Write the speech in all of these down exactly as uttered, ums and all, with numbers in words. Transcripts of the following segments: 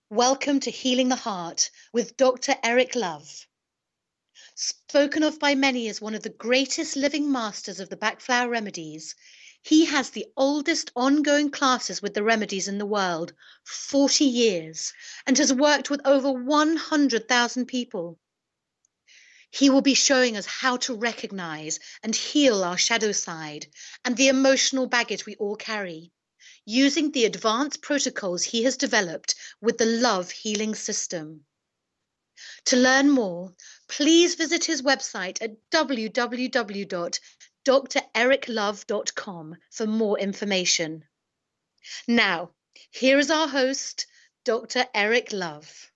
Welcome to Healing the Heart with Doctor Eric Love. Spoken of by many as one of the greatest living masters of the Bach-Flower remedies, he has the oldest ongoing classes with the remedies in the world, forty years, and has worked with over one hundred thousand people. He will be showing us how to recognize and heal our shadow side and the emotional baggage we all carry, using the advanced protocols he has developed with the Love Healing System. To learn more, please visit his website at w w w dot d r eric love dot com for more information. Now, here is our host, Doctor Eric Love.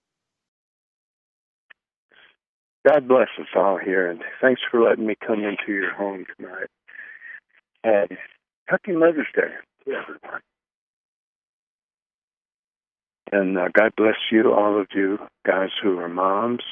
God bless us all here, and thanks for letting me come into your home tonight. And happy Mother's Day to everyone. And uh, God bless you, all of you guys who are moms,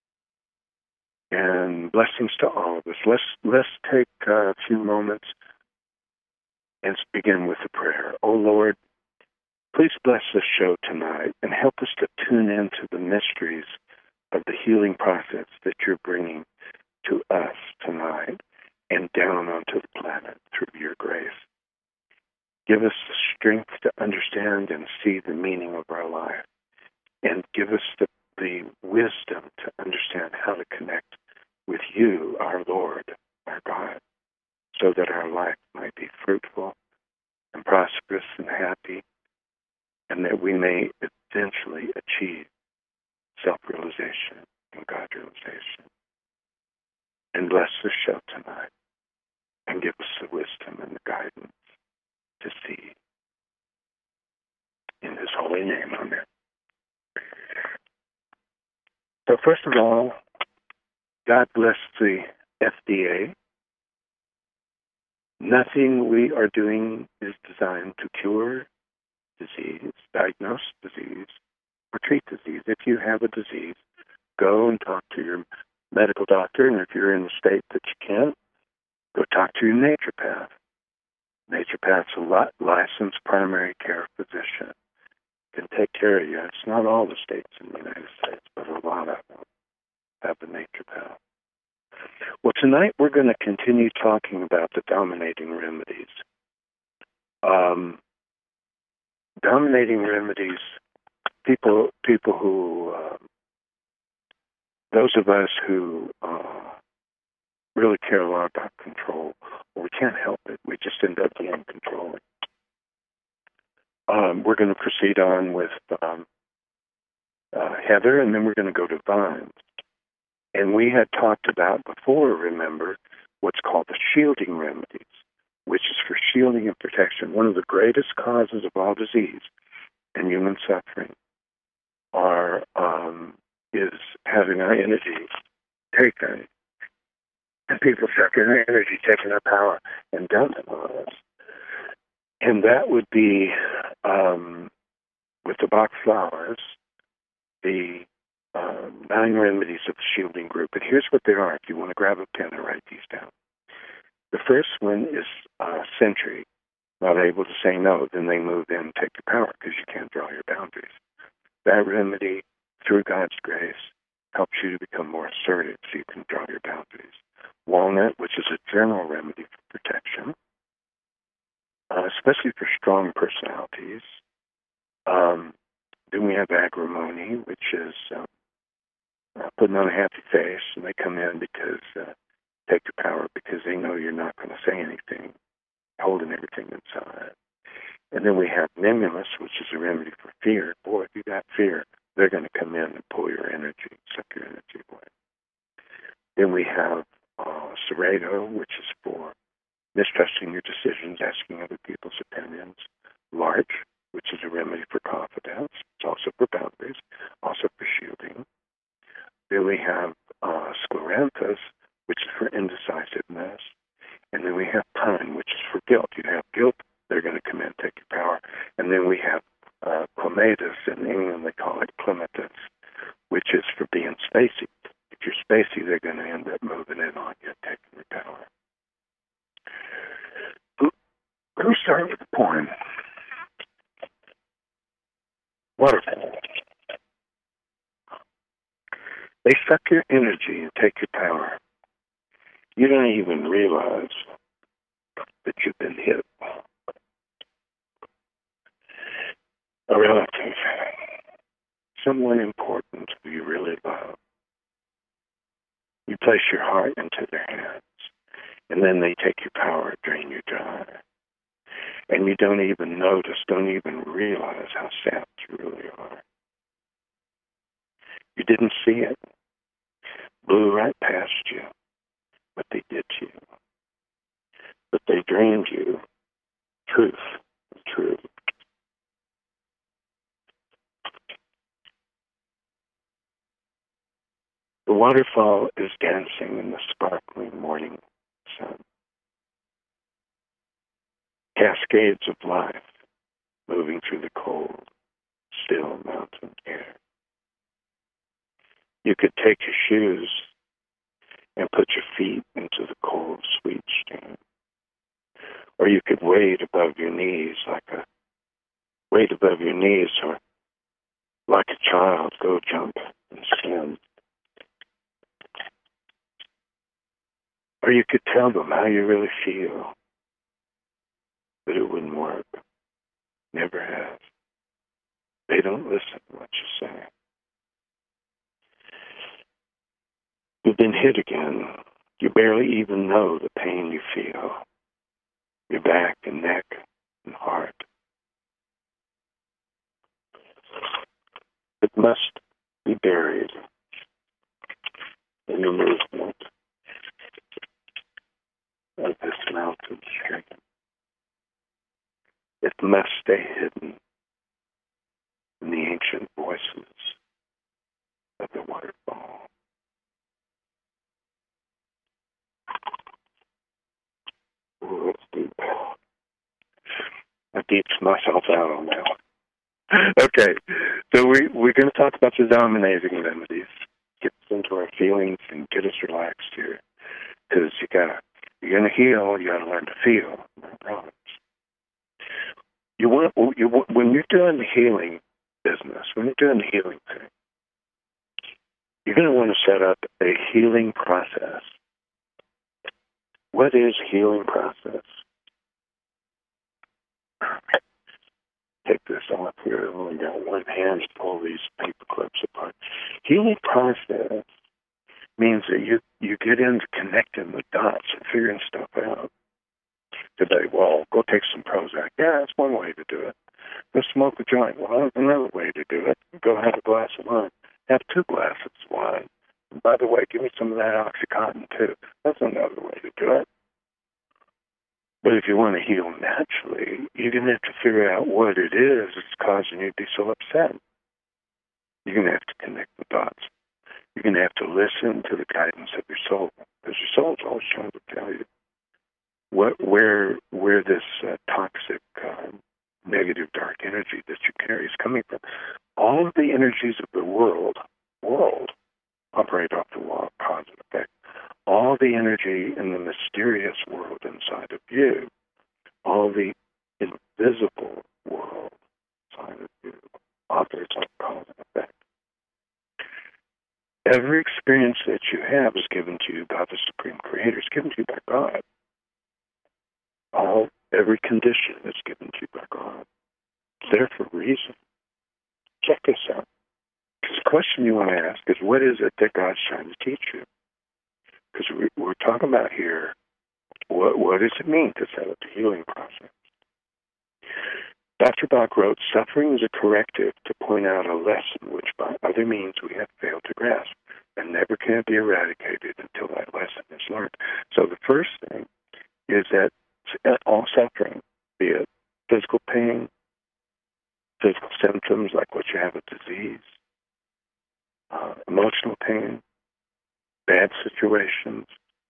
and blessings to all of us. Let's let's take uh, a few moments and begin with a prayer. Oh Lord, please bless this show tonight and help us to tune into the mysteries of the healing process that you're bringing to us tonight and down onto the planet through your grace. Give us the strength to understand and see the meaning of our life, and give us the, the wisdom to understand how to connect with you, our Lord, our God, so that our life might be fruitful and prosperous and happy, and that we may eventually achieve self-realization and God-realization. And bless the show tonight and give us the wisdom and the guidance to see. In his holy name, amen. So first of all, God bless the F D A. Nothing we are doing is designed to cure disease, diagnose disease, or treat disease. If you have a disease, go and talk to your medical doctor, and if you're in a state that you can't, go talk to your naturopath. Naturopath's a licensed primary care physician. Can take care of you. It's not all the states in the United States, but a lot of them have a naturopath. Well, tonight we're going to continue talking about the dominating remedies. Um, dominating remedies, people, people who, uh, those of us who uh, really care a lot about control, or we can't help it, we just end up being controlling. Um, we're going to proceed on with um, uh, Heather, and then we're going to go to Vines. And we had talked about before, remember, what's called the shielding remedies, which is for shielding and protection. One of the greatest causes of all disease and human suffering are um, is having our energy taken, and people sucking our energy, taking our power, and dumping on us. And that would be, um, with the Bach flowers, the uh, nine remedies of the shielding group. And here's what they are, if you want to grab a pen and write these down. The first one is uh, sentry, not able to say no. Then they move in and take your power because you can't draw your boundaries. That remedy, through God's grace, helps you to become more assertive so you can draw your boundaries. Walnut, which is a general remedy for protection, Uh, especially for strong personalities. Um, then we have agrimony, which is um, uh, putting on a happy face, and they come in because uh, take your power because they know you're not going to say anything, holding everything inside. And then we have Nemulus, which is a remedy for fear. Boy, if you got fear, they're going to come in and pull your energy, suck your energy away. Then we have uh, Serrato, which is for mistrusting your decisions, asking other people's opinions. Larch, which is a remedy for confidence. It's also for boundaries, also for shielding. Then we have uh, Scleranthus, which is for indecisiveness. And then we have Pine, which is for guilt. You have guilt, they're going to come in and take your power. And then we have uh, Clematis, in England they call it Clematis, which is for being spacey. If you're spacey, they're going to end up moving in on you, taking your power. Let me start with the poem. Waterfall. They suck your energy and take your power. You don't even realize that you've been hit. A relative, someone important who you really love. You place your heart into their hands, and then they take your power, drain you dry. And you don't even notice, don't even realize how sapped you really are. You didn't see it. Blew right past you, but they did to you. But they drained you. Truth is true. The waterfall is dancing in the sparkling morning sun. Cascades of life moving through the cold, still mountain air. You could take your shoes and put your feet into the cold, sweet stream. Or you could wade above your knees like a, wade above your knees or like a child, go jump and swim. Or you could tell them how you really feel, but it wouldn't work. Never has. They don't listen to what you say. You've been hit again. You barely even know the pain you feel. Your back and neck and heart. It must be buried in the movement of this mountain stream. It must stay hidden in the ancient voices of the waterfall. Ooh, it's deep. I deeped myself out on that one. Okay, so we, we're going to talk about the dominating remedies. Get us into our feelings and get us relaxed here. Because you gotta, you're going to heal, you got to learn to feel. No problems. You want, you want, when you're doing the healing business, when you're doing the healing thing, you're going to want to set up a healing process. What is healing process? Take this off here. I've only got one hand to pull these paper clips apart. Healing process means that you, you get into connecting the dots and figuring stuff out. Today, well, go take some Prozac. Yeah, that's one way to do it. Go smoke a joint. Well, that's another way to do it. Go have a glass of wine. Have two glasses of wine. And by the way, give me some of that Oxycontin, too. That's another way to do it. But if you want to heal naturally, you're going to have to figure out what it is that's causing you to be so upset. You're going to have to connect the dots. You're going to have to listen to the guidance of your soul, because your soul's always trying to tell you what, where, where this uh, toxic, uh, negative, dark energy that you carry is coming from. All of the energies of the world, world, operate off the law of cause and effect. All the energy in the mysterious world inside of you, all the invisible world inside of you, operates off cause and effect. Every experience that you have is given to you by the Supreme Creator. It's given to you by God. All, every condition is given to you by God. It's there for a reason. Check this out. Because the question you want to ask is, what is it that God's trying to teach you? Because we, we're talking about here, what, what does it mean to set up the healing process? Doctor Bach wrote, suffering is a corrective to point out a lesson which by other means we have failed to grasp, and never can be eradicated until that lesson is learned. So the first thing is that all suffering, be it physical pain, physical symptoms like what you have a disease, uh, emotional pain, bad situations,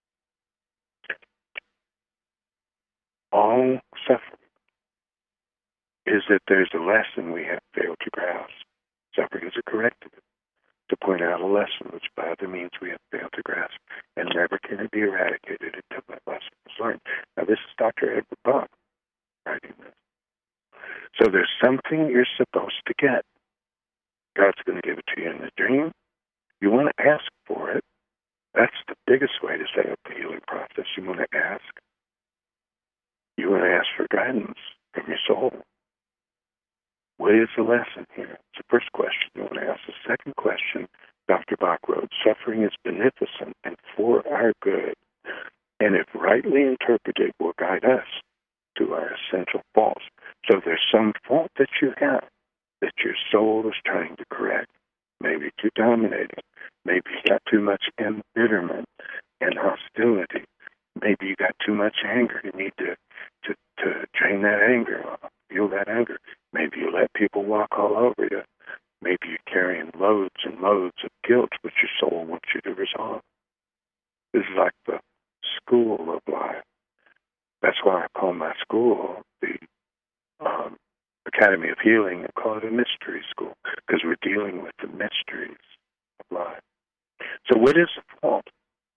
all suffering is that there's a lesson we have failed to grasp. Suffering is a corrective to point out a lesson which by other means we have failed to grasp, and never can it be eradicated until that lesson is learned. Now this is Doctor Edward Bach writing this. So there's something you're supposed to get. God's going to give it to you in a dream. You want to ask for it. That's the biggest way to set up the healing process. You want to ask. You want to ask for guidance from your soul. What is the lesson here? It's the first question you want to ask. The second question, Doctor Bach wrote, suffering is beneficent and for our good, and if rightly interpreted, will guide us to our essential faults. So there's some fault that you have that your soul is trying to correct. Maybe too dominating. Maybe you got too much embitterment and hostility. Maybe you got too much anger. You need to, to, to drain that anger off, feel that anger. Maybe you let people walk all over you. Maybe you're carrying loads and loads of guilt which your soul wants you to resolve. This is like the school of life. That's why I call my school the um, Academy of Healing. I call it a mystery school because we're dealing with the mysteries of life. So what is the fault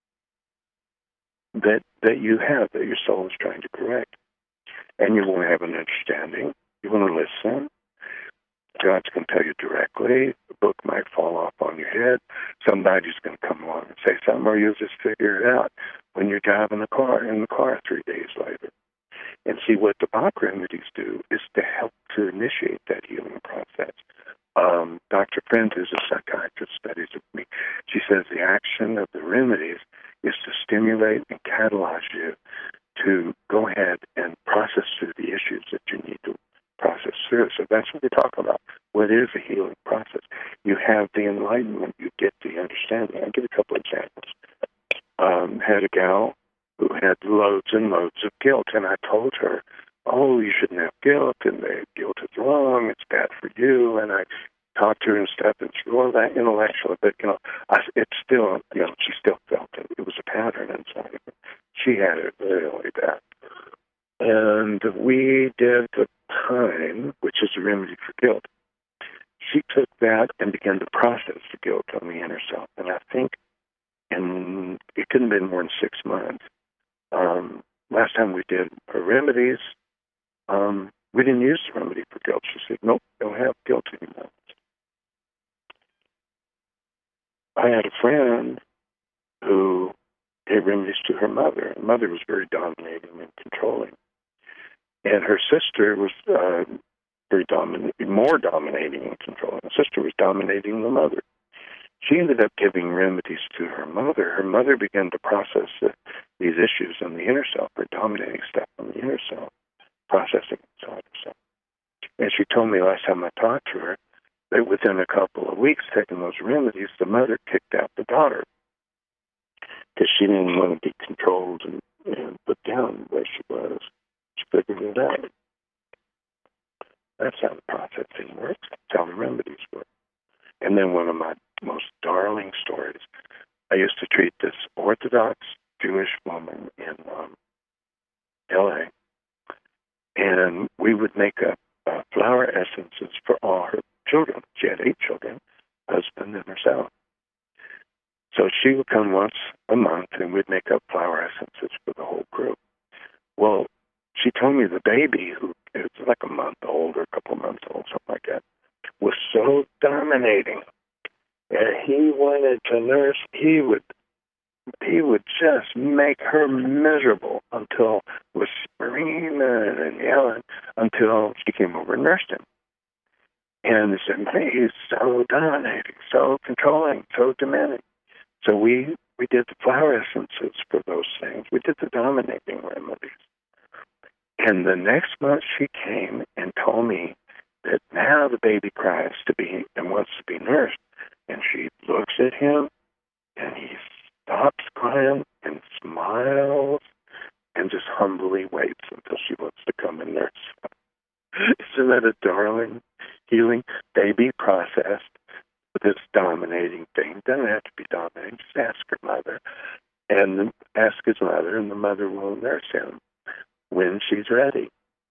that that you have that your soul is trying to correct? And you want to have an understanding. You want to listen. God's going to tell you directly. The book might fall off on your head. Somebody's going to come along and say something, or you'll just figure it out when you're driving the car in the car three days later. And see, what the Bach remedies do is to help to initiate that healing process. Um, Doctor Friend, who's a psychiatrist, studies with me. She says the action of the remedies is to stimulate and catalyze you to go ahead and process through the issues that you need to process through. So that's what we talk about. What is a healing process? You have the enlightenment. You get the understanding. I'll give a couple examples. Um, had a gal who had loads and loads of guilt, and I told her, oh, you shouldn't have guilt, and the guilt is wrong, it's bad for you, and I talked to her and stuff, and she was that intellectual, but, you know, I, it's still, you know, she still felt it. It was a pattern inside of her. She had it really bad. And we did the time, which is a remedy for guilt. She took that and began to process the guilt on the inner self, and I think, and it couldn't have been more than six months. Um, last time we did her remedies, um, we didn't use the remedy for guilt. She said, nope, don't have guilt anymore. I had a friend who gave remedies to her mother. Her mother was very dominating and controlling. And her sister was uh, very dominating, more dominating and controlling. The sister was dominating the mother. She ended up giving remedies to her mother. Her mother began to process the, these issues on the inner self, or dominating stuff on the inner self, processing inside herself. And she told me last time I talked to her that within a couple of weeks taking those remedies, the mother kicked out the daughter because she didn't want to be controlled and, and put down where she was. She figured it out. That's how the processing works. That's how the remedies work. And then one of my most darling stories, I used to treat this Orthodox Jewish woman in um, L A, and we would make up uh, flower essences for all her children. She had eight children, husband and herself. So she would come once a month, and we'd make up flower essences for the whole group. Well, she told me the baby, who is like a month old or a couple of months old, something like that, was so dominating. And he wanted to nurse. He would, he would just make her miserable until was screaming and yelling until she came over and nursed him. And they said, hey, he's so dominating, so controlling, so demanding. So we we did the flower essences for those things. We did the dominating remedies. And the next month she came and told me that now the baby cries to be and wants to be nursed. And she looks at him, and he stops crying and smiles and just humbly waits until she wants to come and nurse him. Isn't that a darling healing? Baby processed this dominating thing. Doesn't have to be dominating. Just ask her mother, and ask his mother, and the mother will nurse him when she's ready.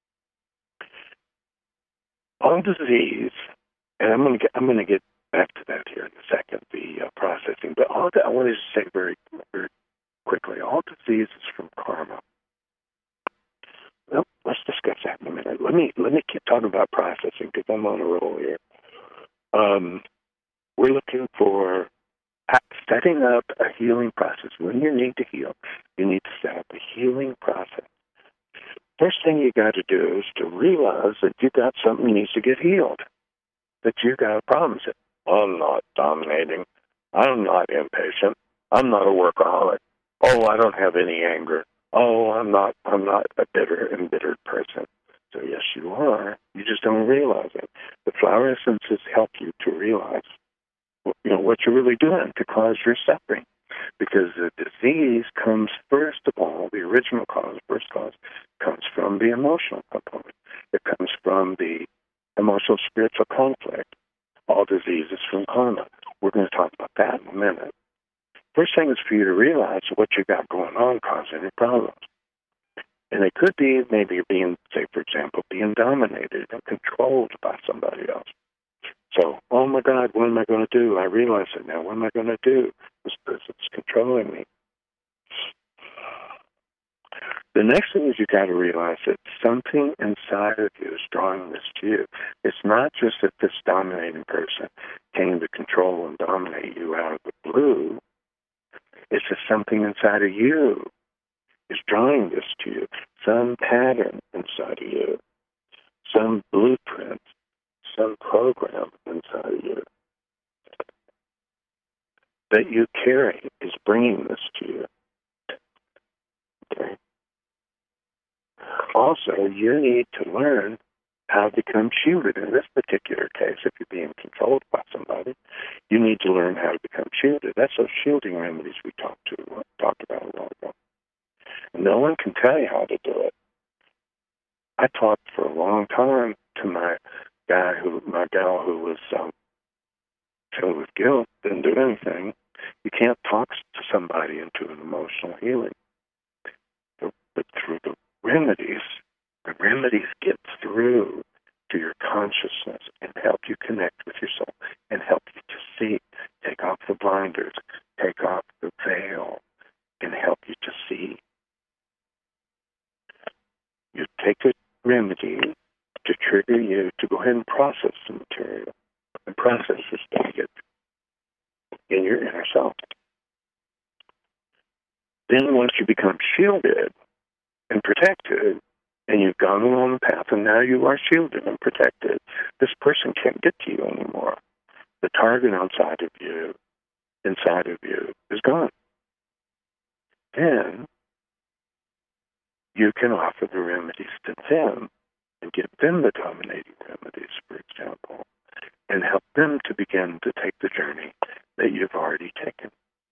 On disease, and I'm going to get, I'm going to get back to that here in a second, the uh, processing. But all that, I want to just say very, very quickly, all disease is from karma. Well, let's discuss that in a minute. Let me let me keep talking about processing because I'm on a roll here. Um, we're looking for setting up a healing process. When you need to heal, you need to set up a healing process. First thing you got to do is to realize that you got something that needs to get healed, that you got a problem. Say, I'm not dominating. I'm not impatient. I'm not a workaholic. Oh, I don't have any anger. Oh, I'm not. I'm not a bitter, embittered person. So yes, you are. You just don't realize it. The flower essences help you to realize, you know, what you're really doing to cause your suffering. Because the disease comes first of all, the original cause, first cause, comes from the emotional component. It comes from the emotional spiritual conflict. All disease is from karma. We're going to talk about that in a minute. First thing is for you to realize what you got going on causing your problems. And it could be maybe you're being, say, for example, being dominated and controlled by somebody else. So, oh my God, what am I going to do? I realize it now. What am I going to do? This person's controlling me. The next thing is you got to realize that something inside of you is drawing this to you. It's not just that this dominating person came to control and dominate you out of the blue. It's just something inside of you is drawing this to you. Some pattern inside of you, some blueprint, some program inside of you that you carry is bringing this to you. Okay. Also, you need to learn how to become shielded. In this particular case, if you're being controlled by somebody, you need to learn how to become shielded. That's those shielding remedies we talked to talked about a while ago. No one can tell you how to do it. I talked for a long time to my guy who, my gal who was um, filled with guilt, didn't do anything. You can't talk to somebody into an emotional healing. But, but through the remedies, the remedies get through to your consciousness and help you connect with your soul and help you to see, take off the blinders, take off the veil, and help you to see. You take a remedy to trigger you to go ahead and process the material. The process is to get in your inner self. Then once you become shielded and protected, and you've gone along the path, and now you are shielded and protected, this person can't get to you anymore. The target inside of you, inside of you, is gone. Then you can offer the remedies to them and give them the dominating remedies, for example, and help them to begin to take the journey that you've already taken.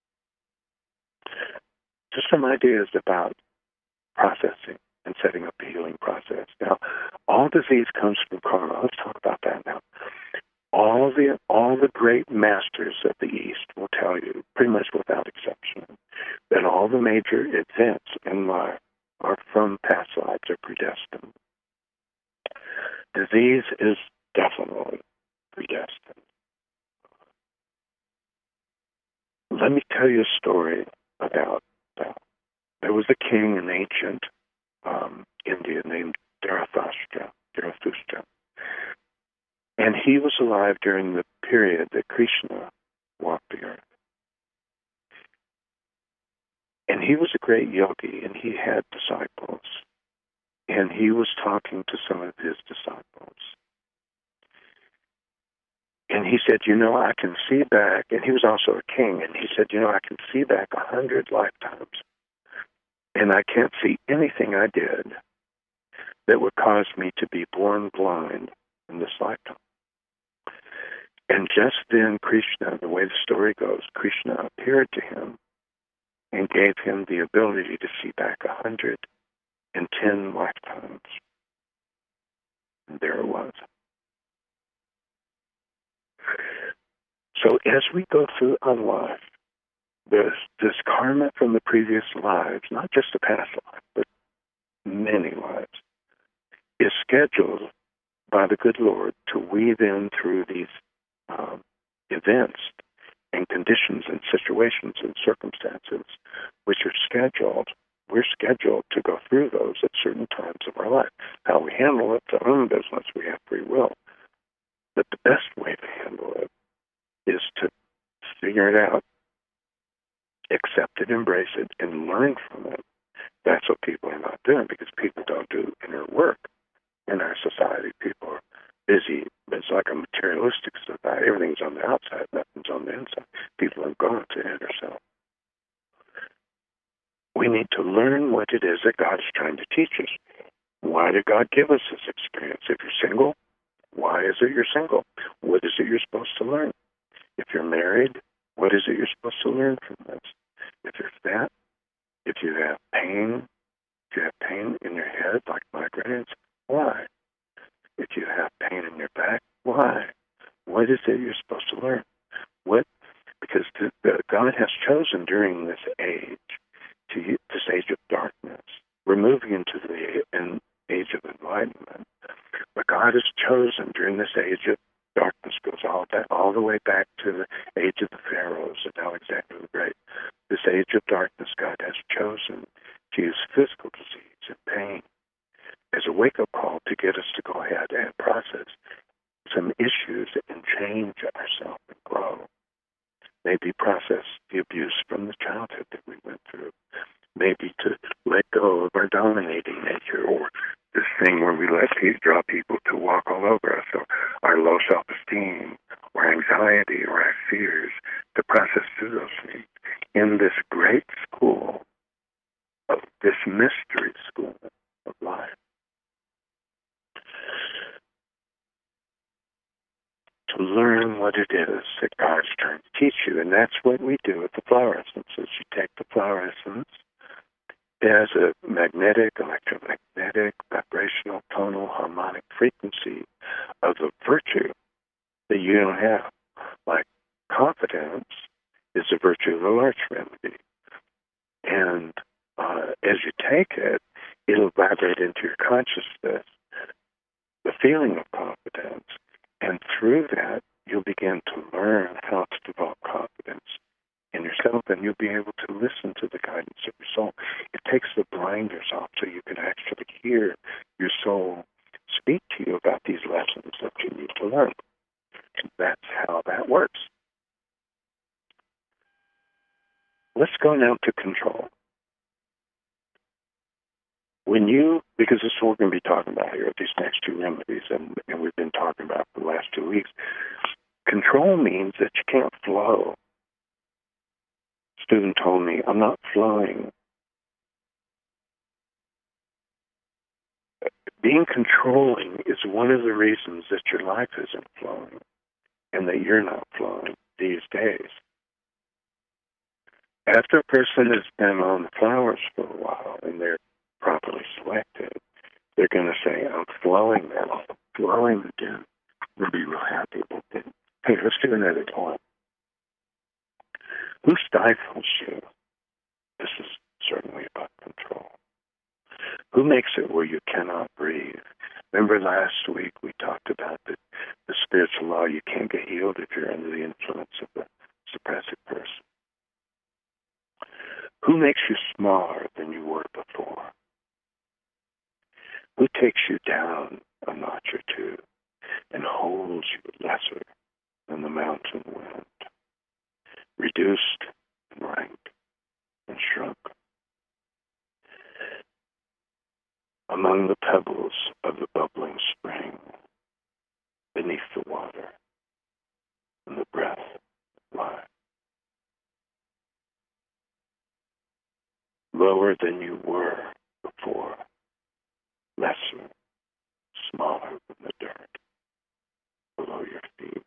Just some ideas about processing and setting up a healing process. Now, all disease comes from karma. Let's talk about that now. All the all the great masters of the East will tell you, pretty much without exception, that all the major events in life are from past lives, are predestined. Disease is definitely predestined. Let me tell you a story about that. There was a king in ancient um, India named Zarathustra, Zarathustra. And he was alive during the period that Krishna walked the earth. And he was a great yogi, and he had disciples. And he was talking to some of his disciples. And he said, you know, I can see back, and he was also a king, and he said, you know, I can see back a hundred lifetimes, and I can't see anything I did that would cause me to be born blind in this lifetime. And just then Krishna, the way the story goes, Krishna appeared to him and gave him the ability to see back a hundred and ten lifetimes. And there it was. So as we go through our life, this, this karma from the previous lives, not just the past life, but many lives, is scheduled by the good Lord to weave in through these um, events and conditions and situations and circumstances which are scheduled. We're scheduled to go through those at certain times of our life. How we handle it's our own business. We have free will. But the best way to handle it is to figure it out it, embrace it, and learn from it. That's what people are not doing, because people don't do inner work in our society. People are busy. It's like a materialistic society. Everything's on the outside, nothing's on the inside. People are going to inner self. We need to learn what it is that God is trying to teach us. Why did God give us this experience? If you're single, why is it you're single? What is it you're supposed to learn? If you're married, what is it you're supposed to learn from this? If you're fat, if you have pain, if you have pain in your head, like migraines, why? If you have pain in your back, why? What is it you're supposed to learn? What? Because the, the, God has chosen during this age, to this age of darkness, we're moving into the an age of enlightenment. But God has chosen during this age of darkness, goes all that all the way back to the age of the pharaohs and Alexander the Great. This age of darkness, God has chosen to use physical disease and pain as a wake-up call to get us to go ahead and process some issues and change ourselves and grow. Maybe process the abuse from the childhood that we went through. Maybe to let go of our dominating nature, or this thing where we let people, draw people to walk all over us, or our low self-esteem, or anxiety, or our fears, to process through those things in this great school, of this mystery school of life. To learn what it is that God's trying to teach you. And that's what we do with the flower essences. You take the flower essence as a magnetic, electromagnetic, vibrational, tonal, harmonic frequency of the virtue that you don't have. Like confidence is the virtue of the large remedy. And uh, as you take it, it'll vibrate into your consciousness, the feeling of confidence. And through that, you'll begin to learn how to develop confidence in yourself, and you'll be able to listen to the guidance of your soul. It takes the blinders off so you can actually hear your soul speak to you about these lessons that you need to learn. And that's how that works. Let's go now to control. When you, because this is what we're going to be talking about here, these next two remedies, and, and we've been talking about for the last two weeks, control means that you can't flow. A student told me, I'm not flowing. Being controlling is one of the reasons that your life isn't flowing and that you're not flowing these days. After a person has been on the flowers for a while and they're properly selected, they're going to say, I'm flowing now, I'm flowing again. We'll be real happy with it. Hey, let's do another point. Who stifles you? This is certainly about control. Who makes it where you cannot breathe? Remember last week we talked about the, the spiritual law. You can't get healed if you're under the influence of a suppressive person. Who makes you smaller than you were before? Who takes you down a notch or two and holds you lesser than the mountain wind, reduced and ranked and shrunk? Among the pebbles of the bubbling spring, beneath the water and the breath of life. Lower than you were before, lesser, smaller than the dirt below your feet.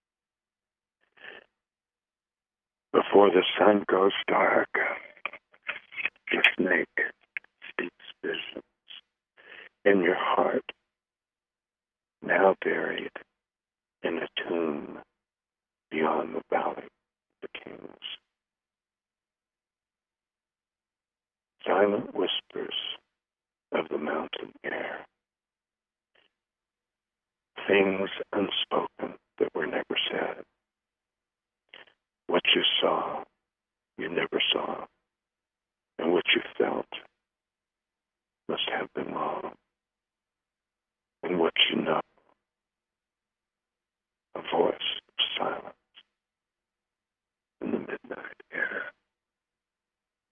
Before the sun goes dark, the snake speaks visions in your heart, now buried in a tomb beyond the valley of the kings. Silent whispers of the mountain air, things unspoken that were never said. What you saw, you never saw, and what you felt must have been wrong. And what you know, a voice of silence in the midnight air.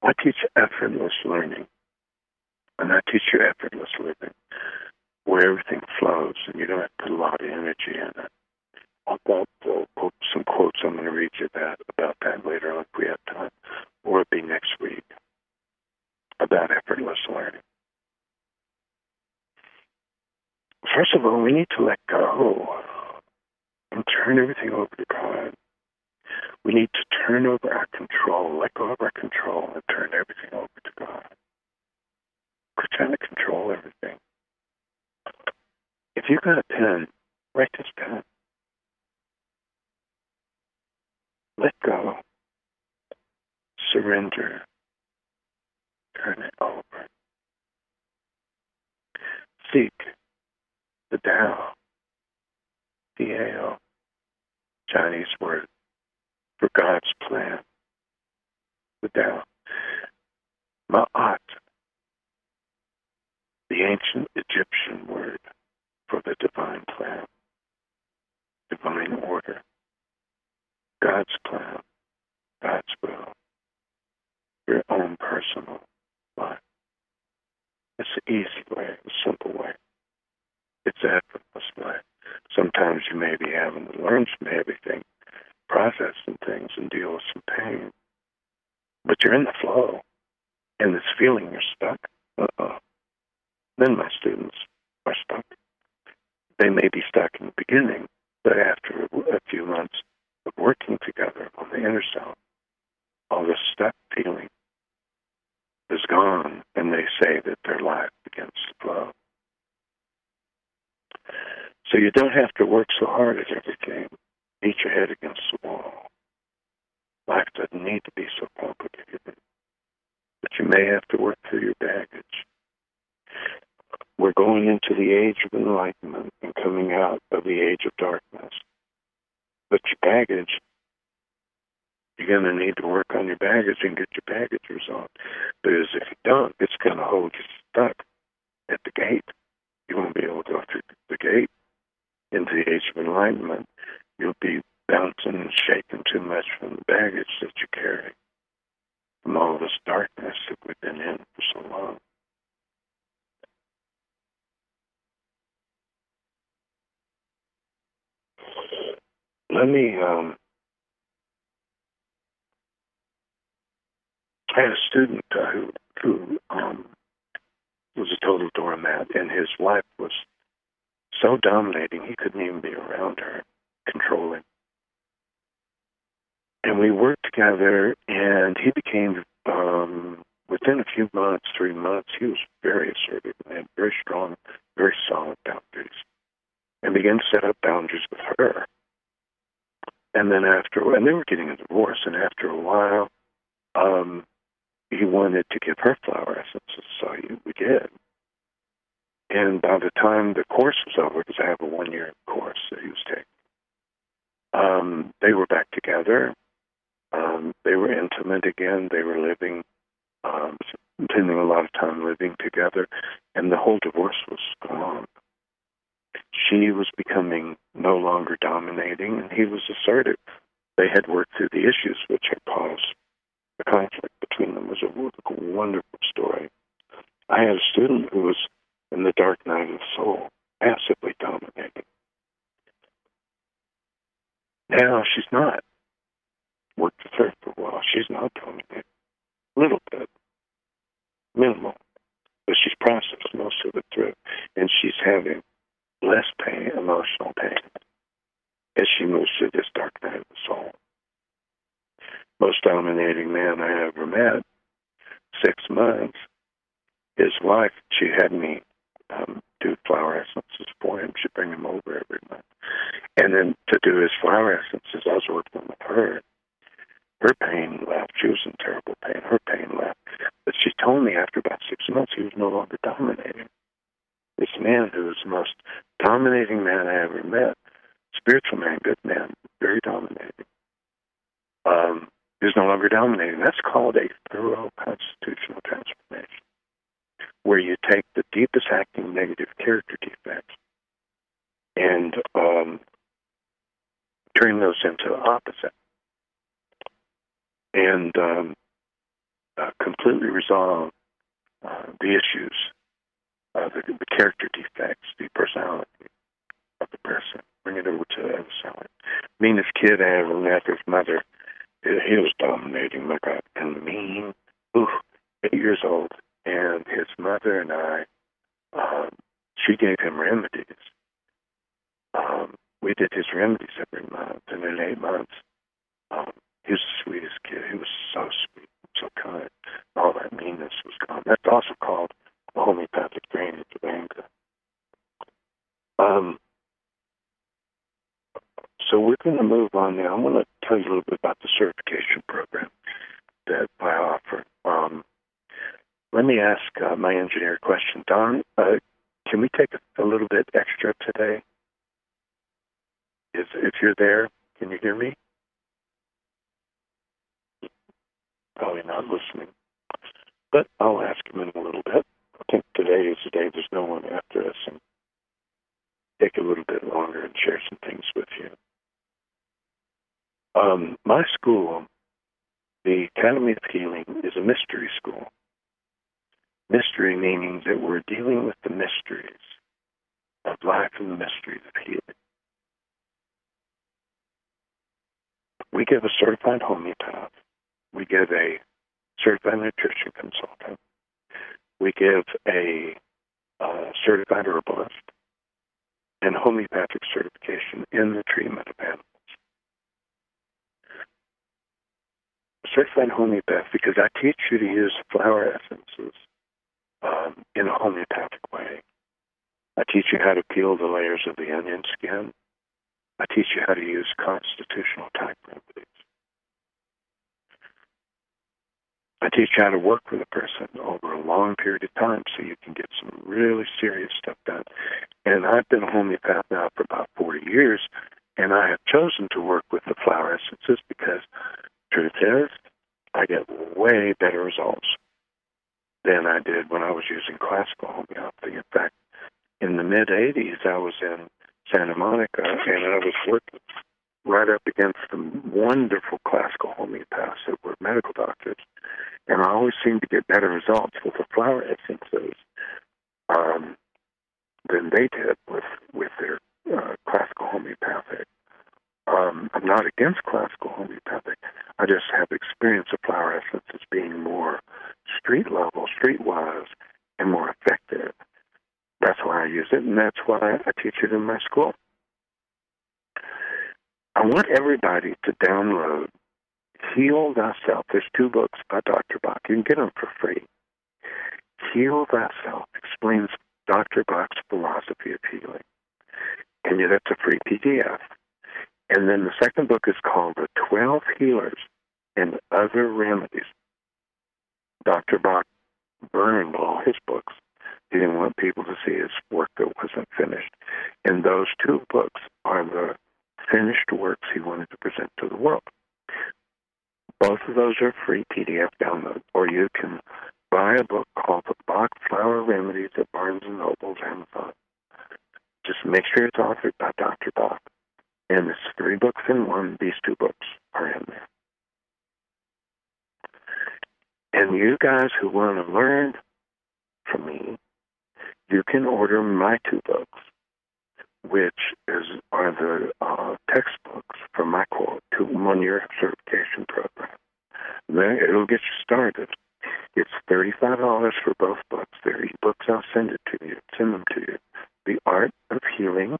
I teach effortless learning, and I teach you effortless living, where everything flows and you don't have to put a lot of energy in it. I've got uh, quote, some quotes I'm going to read you that, about that later on if we have time, or it'll be next week, about effortless learning. First of all, we need to let go and turn everything over to God. We need to turn over our control, let go of our control, and turn everything over to God. Quit trying to control everything. If you've got a pen, write this down. Let go. Surrender. Turn it over. Seek the Tao, D A O, Chinese word for God's plan. The Tao. Ma'at, the ancient Egyptian word for the divine plan, divine order, God's plan, God's will, your own personal life. It's the easy way, the simple way. It's the effortless way. Sometimes you may be having to learn some heavy things, process some things, and deal with some pain. But you're in the flow, and this feeling you're stuck. Uh-oh. Then my students are stuck. They may be stuck in the beginning, but after a few months of working together on the inner self, all this stuck feeling is gone, and they say that their life begins to flow. So you don't have to work so hard at everything. Beat your head against the wall. Life doesn't need to be so complicated. But you may have to work through your baggage. We're going into the age of enlightenment and coming out of the age of darkness. But your baggage, you're going to need to work on your baggage and get your baggage resolved. Because if you don't, it's going to hold you stuck at the gate. You won't be able to go through the gate into the age of enlightenment. You'll be bouncing and shaking too much from the baggage that you carry, from all this darkness that we've been in for so long. Let me, um, I had a student uh, who, who um, was a total doormat, and his wife was so dominating he couldn't even be around her, controlling. And we worked together, and he became, um, within a few months, three months, he was very assertive and had very strong, very solid boundaries, and began to set up boundaries with her. And then after, and they were getting a divorce, and after a while, um, he wanted to give her flower essences, so he, we did. And by the time the course was over, because I have a one-year course that he was taking, um, they were back together. Um, they were intimate again. They were living, um, spending a lot of time living together, and the whole divorce was gone. She was becoming no longer dominating, and he was assertive. They had worked through the issues which had caused the conflict between them. It was a wonderful story. I had a student who was in the dark night of the soul, massively dominating. Now she's not. Worked with her for a while. She's not dominating. A little bit. Minimal. But she's processed most of it through. And she's having less pain, emotional pain, as she moves through this dark night of the soul. Most dominating man I ever met, six months, his wife, she had me um, do flower essences for him. She'd bring him over every month. And then to do his flower essences, I was working with her. Her pain left. She was in terrible pain. Her pain left. But she told me after about six months he was no longer dominating. This man who was the most dominating man I ever met, spiritual man, good man, very dominating. Um, he was no longer dominating. That's called a thorough constitutional transformation, where you take the deepest acting negative character defects and um, turn those into the opposite. And um, uh, completely resolve uh, the issues, uh, the, the character defects, the personality of the person. Bring it over to the other side. Meanest kid I ever met, his mother, he was dominating, my God, and mean. Ooh, eight years old, and his mother and I, um, she gave him remedies. Um, we did his remedies every month, and in eight months, um, he was the sweetest kid. He was so sweet, so kind. All that meanness was gone. That's also called homeopathic drainage of anger. Um, so we're going to move on now. I'm going to tell you a little bit about the certification program that I offer. Um, let me ask uh, my engineer a question. Don, uh, can we take a, a little bit extra today? Is, if you're there, can you hear me? Probably not listening. But I'll ask him in a little bit. I think today is the day there's no one after us, and take a little bit longer and share some things with you. Um, my school, the Academy of Healing, is a mystery school. Mystery meaning that we're dealing with the mysteries of life and the mysteries of healing. We give a certified homeopath. We give a certified nutrition consultant. We give a uh, certified herbalist and homeopathic certification in the treatment of animals. Certified homeopath because I teach you to use flower essences um, in a homeopathic way. I teach you how to peel the layers of the onion skin. I teach you how to use constitutional type remedies. I teach you how to work with a person over a long period of time so you can get some really serious stuff done. And I've been a homeopath now for about forty years, and I have chosen to work with the flower essences because, truth is, I get way better results than I did when I was using classical homeopathy. In fact, in the mid-eighties, I was in Santa Monica, and I was working right up against some wonderful classical homeopaths that were medical doctors, and I always seemed to get better results with the flower essences um, than they did with, with their uh, classical homeopathic. Um, I'm not against classical homeopathic. I just have experience of flower essences being more street level, streetwise, and more effective. That's why I use it, and that's why I, I teach it in my school. I want everybody to download Heal Thyself. There's two books by Doctor Bach. You can get them for free. Heal Thyself explains Doctor Bach's philosophy of healing. And yet that's a free P D F. And then the second book is called The twelve Healers and Other Remedies. Doctor Bach burned all his books. He didn't want people to see his work that wasn't finished. And those two books are the finished works he wanted to present to the world. Both of those are free P D F download, or you can buy a book called The Bach Flower Remedies at Barnes and Noble's, Amazon. Just make sure it's authored by Doctor Bach. And it's three books in one. These two books are in there. And you guys who want to learn from me, you can order my two books, which is are the uh, textbooks for my core two one-year certification program. Then it'll get you started. It's thirty-five dollars for both books. They're e-books. I'll send it to you. Send them to you. The Art of Healing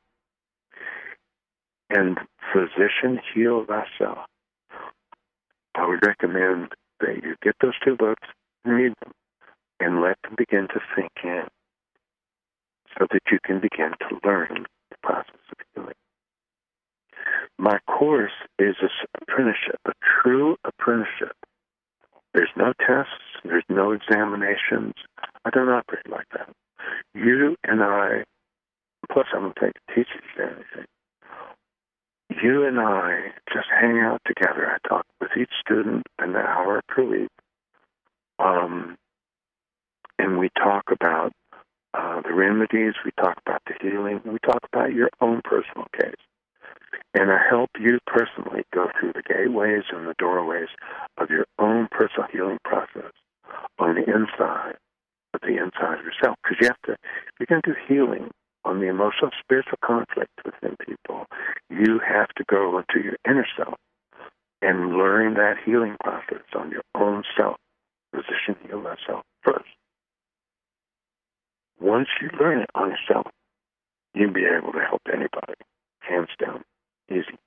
and Physician Heal Thyself. I would recommend that you get those two books, read them, and let them begin to sink in so that you can begin to learn the process of healing. My course is an apprenticeship, a true apprenticeship. There's no tests. There's no examinations. I don't operate like that. You and I, plus I don't take a teacher's or anything. You and I just hang out together. I talk with each student an hour per week. Um, and we talk about uh, the remedies. We talk about the healing. We talk about your own personal case. And I help you personally go through the gateways and the doorways of your own personal healing process. you have to go into your inner self and learn that healing process on your own self. Physician, heal thyself first. Once you learn it on yourself, you'll be able to help anybody, hands down, easy.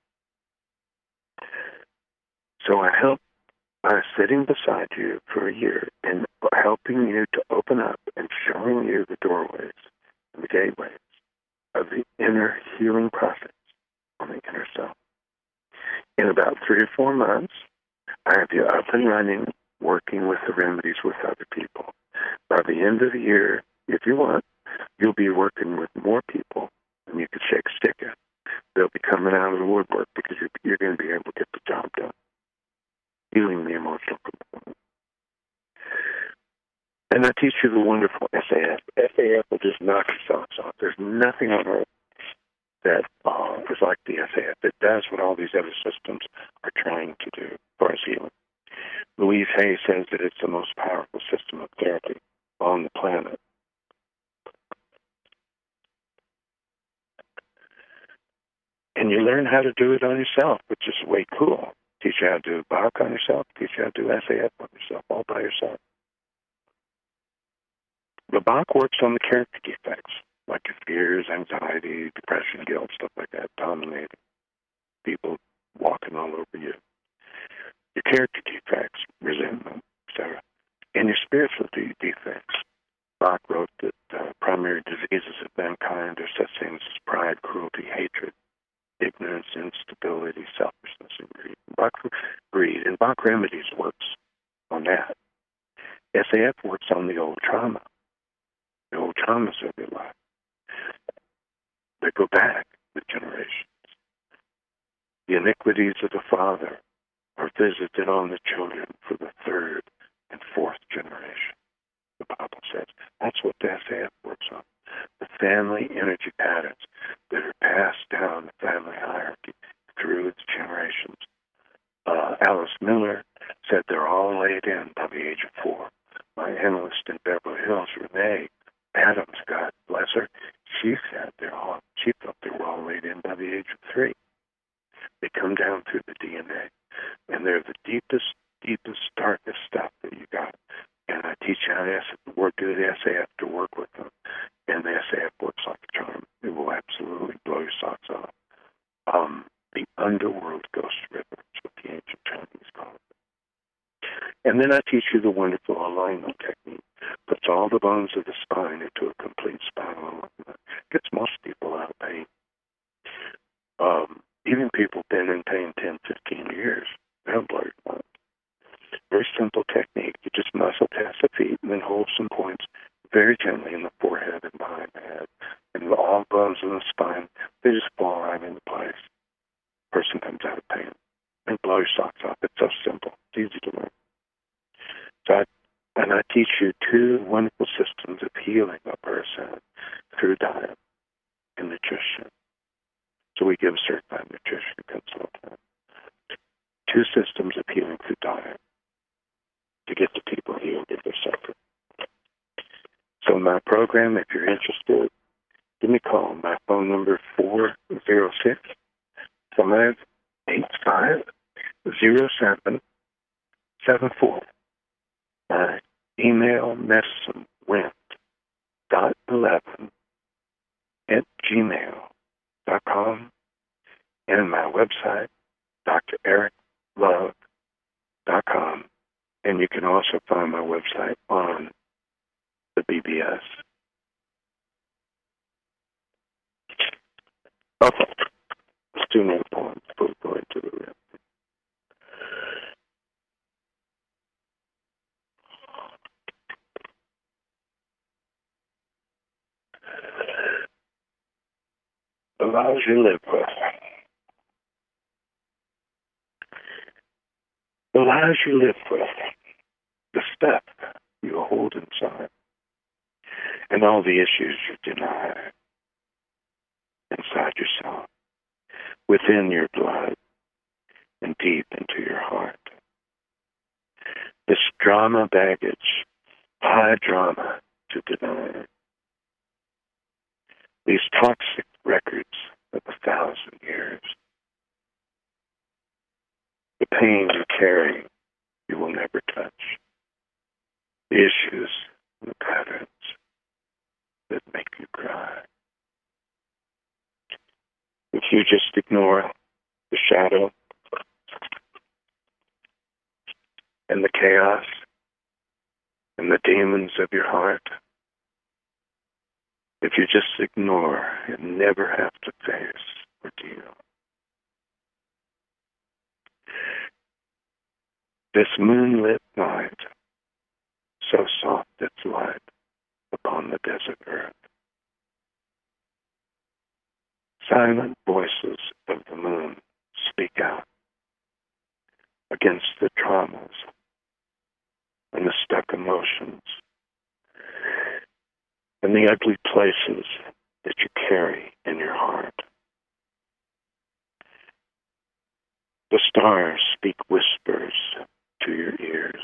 So I help by sitting beside you for a year and helping you to open up and showing you the doorways and the gateways of the inner healing process on the inner self. In about three or four months, I have you up and running, working with the remedies with other people. By the end of the year, if you want, you'll be working with more people than you could shake a stick at. They'll be coming out of the woodwork because you're, you're going to be able to get the job done. Healing the emotional component. And I teach you the wonderful S A F. S A F will just knock your socks off. There's nothing on earth that uh, is like the S A F. It does what all these other systems are trying to do for us healing. Louise Hay says that it's the most powerful system of therapy on the planet. And you learn how to do it on yourself, which is way cool. Teach you how to do Bach on yourself, teach you how to do S A F on yourself, all by yourself. The Bach works on the character defects, like your fears, anxiety, depression, guilt, stuff like that, dominating people walking all over you. Your character defects, resentment, et cetera. And your spiritual de- defects. Bach wrote that uh, primary diseases of mankind are such things as pride, cruelty, hatred, ignorance, instability, selfishness, and greed. Bach, greed. And Bach Remedies works on that. S A F works on the old trauma, the old traumas of your life. They go back the generations. The iniquities of the father are visited on the children for the third and fourth generation. The Bible says that's what the S A F works on. The family energy patterns that are passed down the family hierarchy through its generations. Uh, Alice Miller said they're all laid in by the age of four. My analyst in Beverly Hills, Renee Adams, God bless her, she said they're all, she felt they were all laid in by the age of three. They come down through the D N A, and they're the deepest, deepest, darkest stuff that you got. And I teach you how to work, do the S A F to work with them. And the S A F works like a charm. It will absolutely blow your socks off. Um, the underworld ghost river is what the ancient Chinese call it. And then I teach you the wonderful alignment technique. Puts all the bones of the spine into a complete spinal alignment. Gets most people out of pain. Um, even people been in pain ten, fifteen years, they'll blow your mind. Very simple technique. You just muscle test the feet and then hold some points very gently in the forehead and behind the head. And all bones in the spine, they just fall right into place. Person comes out of pain. And blow your socks off. It's so simple. It's easy to learn. So I, and I teach you two wonderful systems of healing a person through diet and nutrition. So we give a certified nutrition consultant. Two systems of healing through diet to get the people healed if they're suffering. So my program, if you're interested, give me a call. My phone number is four oh six, five eight five, oh seven seven four. My email, medicine dot eleven at gmail dot com, and my website, D R Eric Love dot com. And you can also find my website on the B B S. Okay. Let's do another poem before we go into the rest. The lives you live with. The lives you live with. The stuff you hold inside. And all the issues you deny inside yourself, within your blood, and deep into your heart. This drama baggage, high drama to deny. These toxic records of a thousand years pain you carry, you will never touch. The issues and the patterns that make you cry. If you just ignore the shadow and the chaos and the demons of your heart, if you just ignore and never have to face or deal, this moonlit night, so soft its light upon the desert earth, silent voices of the moon speak out against the traumas and the stuck emotions and the ugly places that you carry in your heart. The stars speak whispers to your ears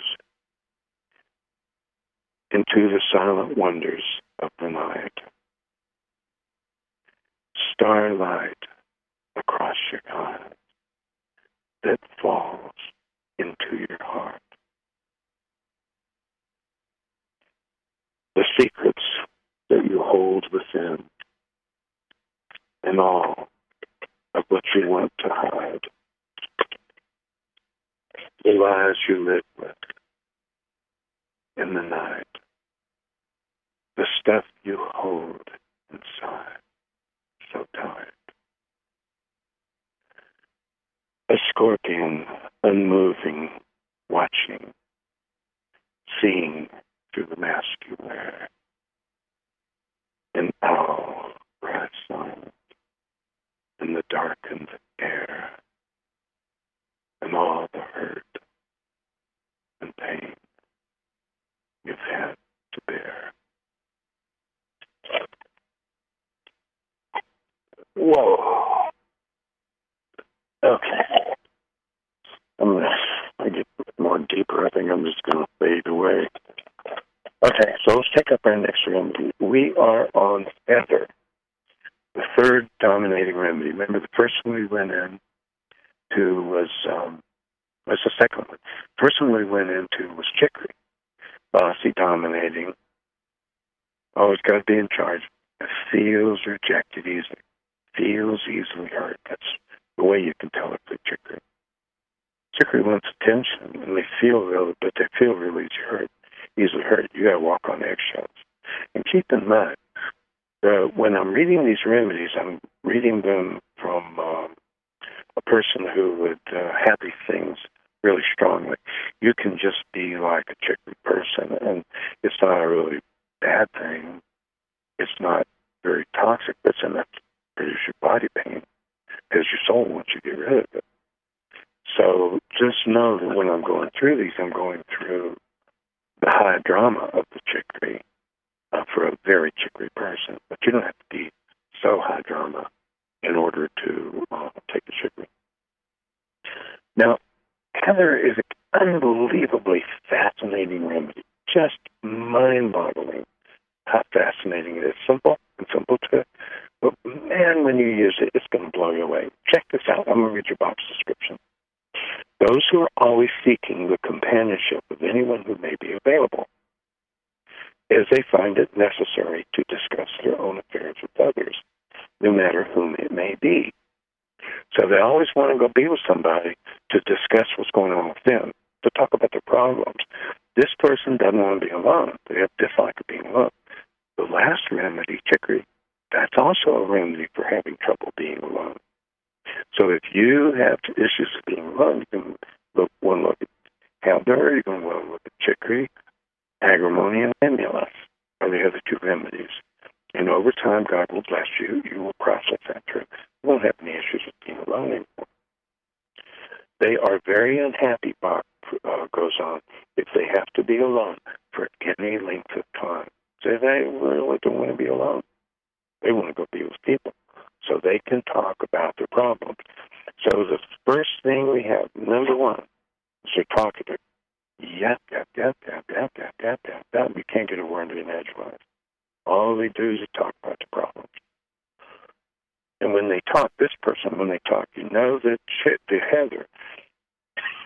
into the silent wonders of the night. Starlight across your eyes that falls into your heart. The secrets that you hold within and all of what you want to hide. The lies you live with in the night. The stuff you hold inside so tight. A scorpion unmoving, watching, seeing through the mask you wear. An owl rides silent in the darkened air, and all the hurt and pain you've had to bear. Whoa. Okay. I'm gonna, I get more deeper. I think I'm just going to fade away. Okay, so let's take up our next remedy. We are on Heather, the third dominating remedy. Remember, the first one we went in to was, um, was the second one. First one we went into was chicory. Bossy, dominating, always got to be in charge. Feels rejected easily. Feels easily hurt. That's the way you can tell if they're chicory. Chicory wants attention, and they feel really, but they feel really hurt. Easily hurt. You got to walk on eggshells. And keep in mind, uh, when I'm reading these remedies, I'm reading them from uh, a person who would uh, have these things really strongly. You can just be like a chicory person, and it's not a really bad thing. It's not very toxic, but it's enough to produce your body pain because your soul wants you to get rid of it. So just know that when I'm going through these, I'm going through the high drama of the chicory uh, for a very chicory person. But you don't have to be so high drama in order to uh, take the chicory. Now, Heather is an unbelievably fascinating remedy. Just mind-boggling how fascinating it is. Simple and simple to, but man, when you use it, it's going to blow you away. Check this out. I'm going to read your box description. Those who are always seeking the companionship of anyone who may be available, as they find it necessary to discuss their own affairs with others, no matter whom it may be. So they always want to go be with somebody to discuss what's going on with them, to talk about their problems. This person doesn't want to be alone. They have dislike of being alone. The last remedy, chicory, that's also a remedy for having trouble being alone. So if you have issues of being alone, you can look one look at Heather, you can one look at chicory, agrimony, and emulus are the other two remedies. And over time, God will bless you. You will process that through. You won't have any issues with being alone anymore. They are very unhappy, Bach uh, goes on, if they have to be alone for any length of time. So they really don't want to be alone. They want to go be with people so they can talk about their problems. So the first thing we have, number one, is they're talkative. Yap, yap, yap, yap, yap, yap, yap, yap, yap. You can't get a word in edgewise. All they do is talk about the problems. And when they talk, this person, when they talk, you know that shit, the Heather,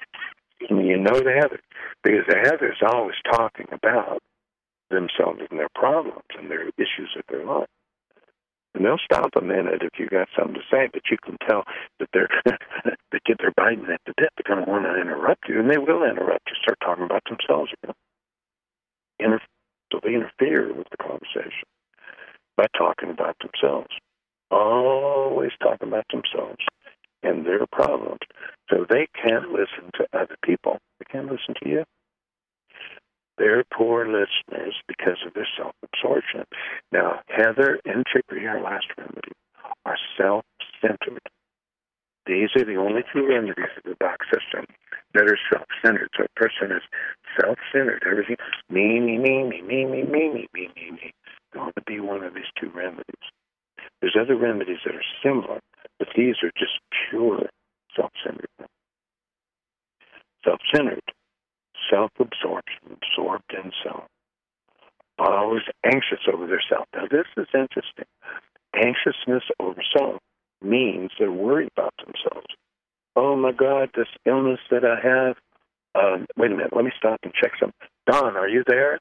And you know the Heather, because the Heather's always talking about themselves and their problems and their issues of their life. And they'll stop a minute if you got something to say, but you can tell that they're they get they're biting at the bit. They're going to want to interrupt you, and they will interrupt you. Start talking about themselves again. Inter- so they interfere with the conversation by talking about themselves. Always talking about themselves and their problems. So they can't listen to other people. They can't listen to you. They're poor listeners because of their self-absorption. Now, Heather and Chicory, our last remedy, are self-centered. These are the only two remedies of the Bach system that are self-centered. So a person is self-centered. Everything, me, me, me, me, me, me, me, me, me, me, me. Going to be one of these two remedies. There's other remedies that are similar, but these are just pure self-centered. Self-centered. Self-absorption, absorbed in self. Always anxious over their self. Now, this is interesting. Anxiousness over self means they're worried about themselves. Oh, my God, this illness that I have. Um, wait a minute. Let me stop and check some. Don, are you there?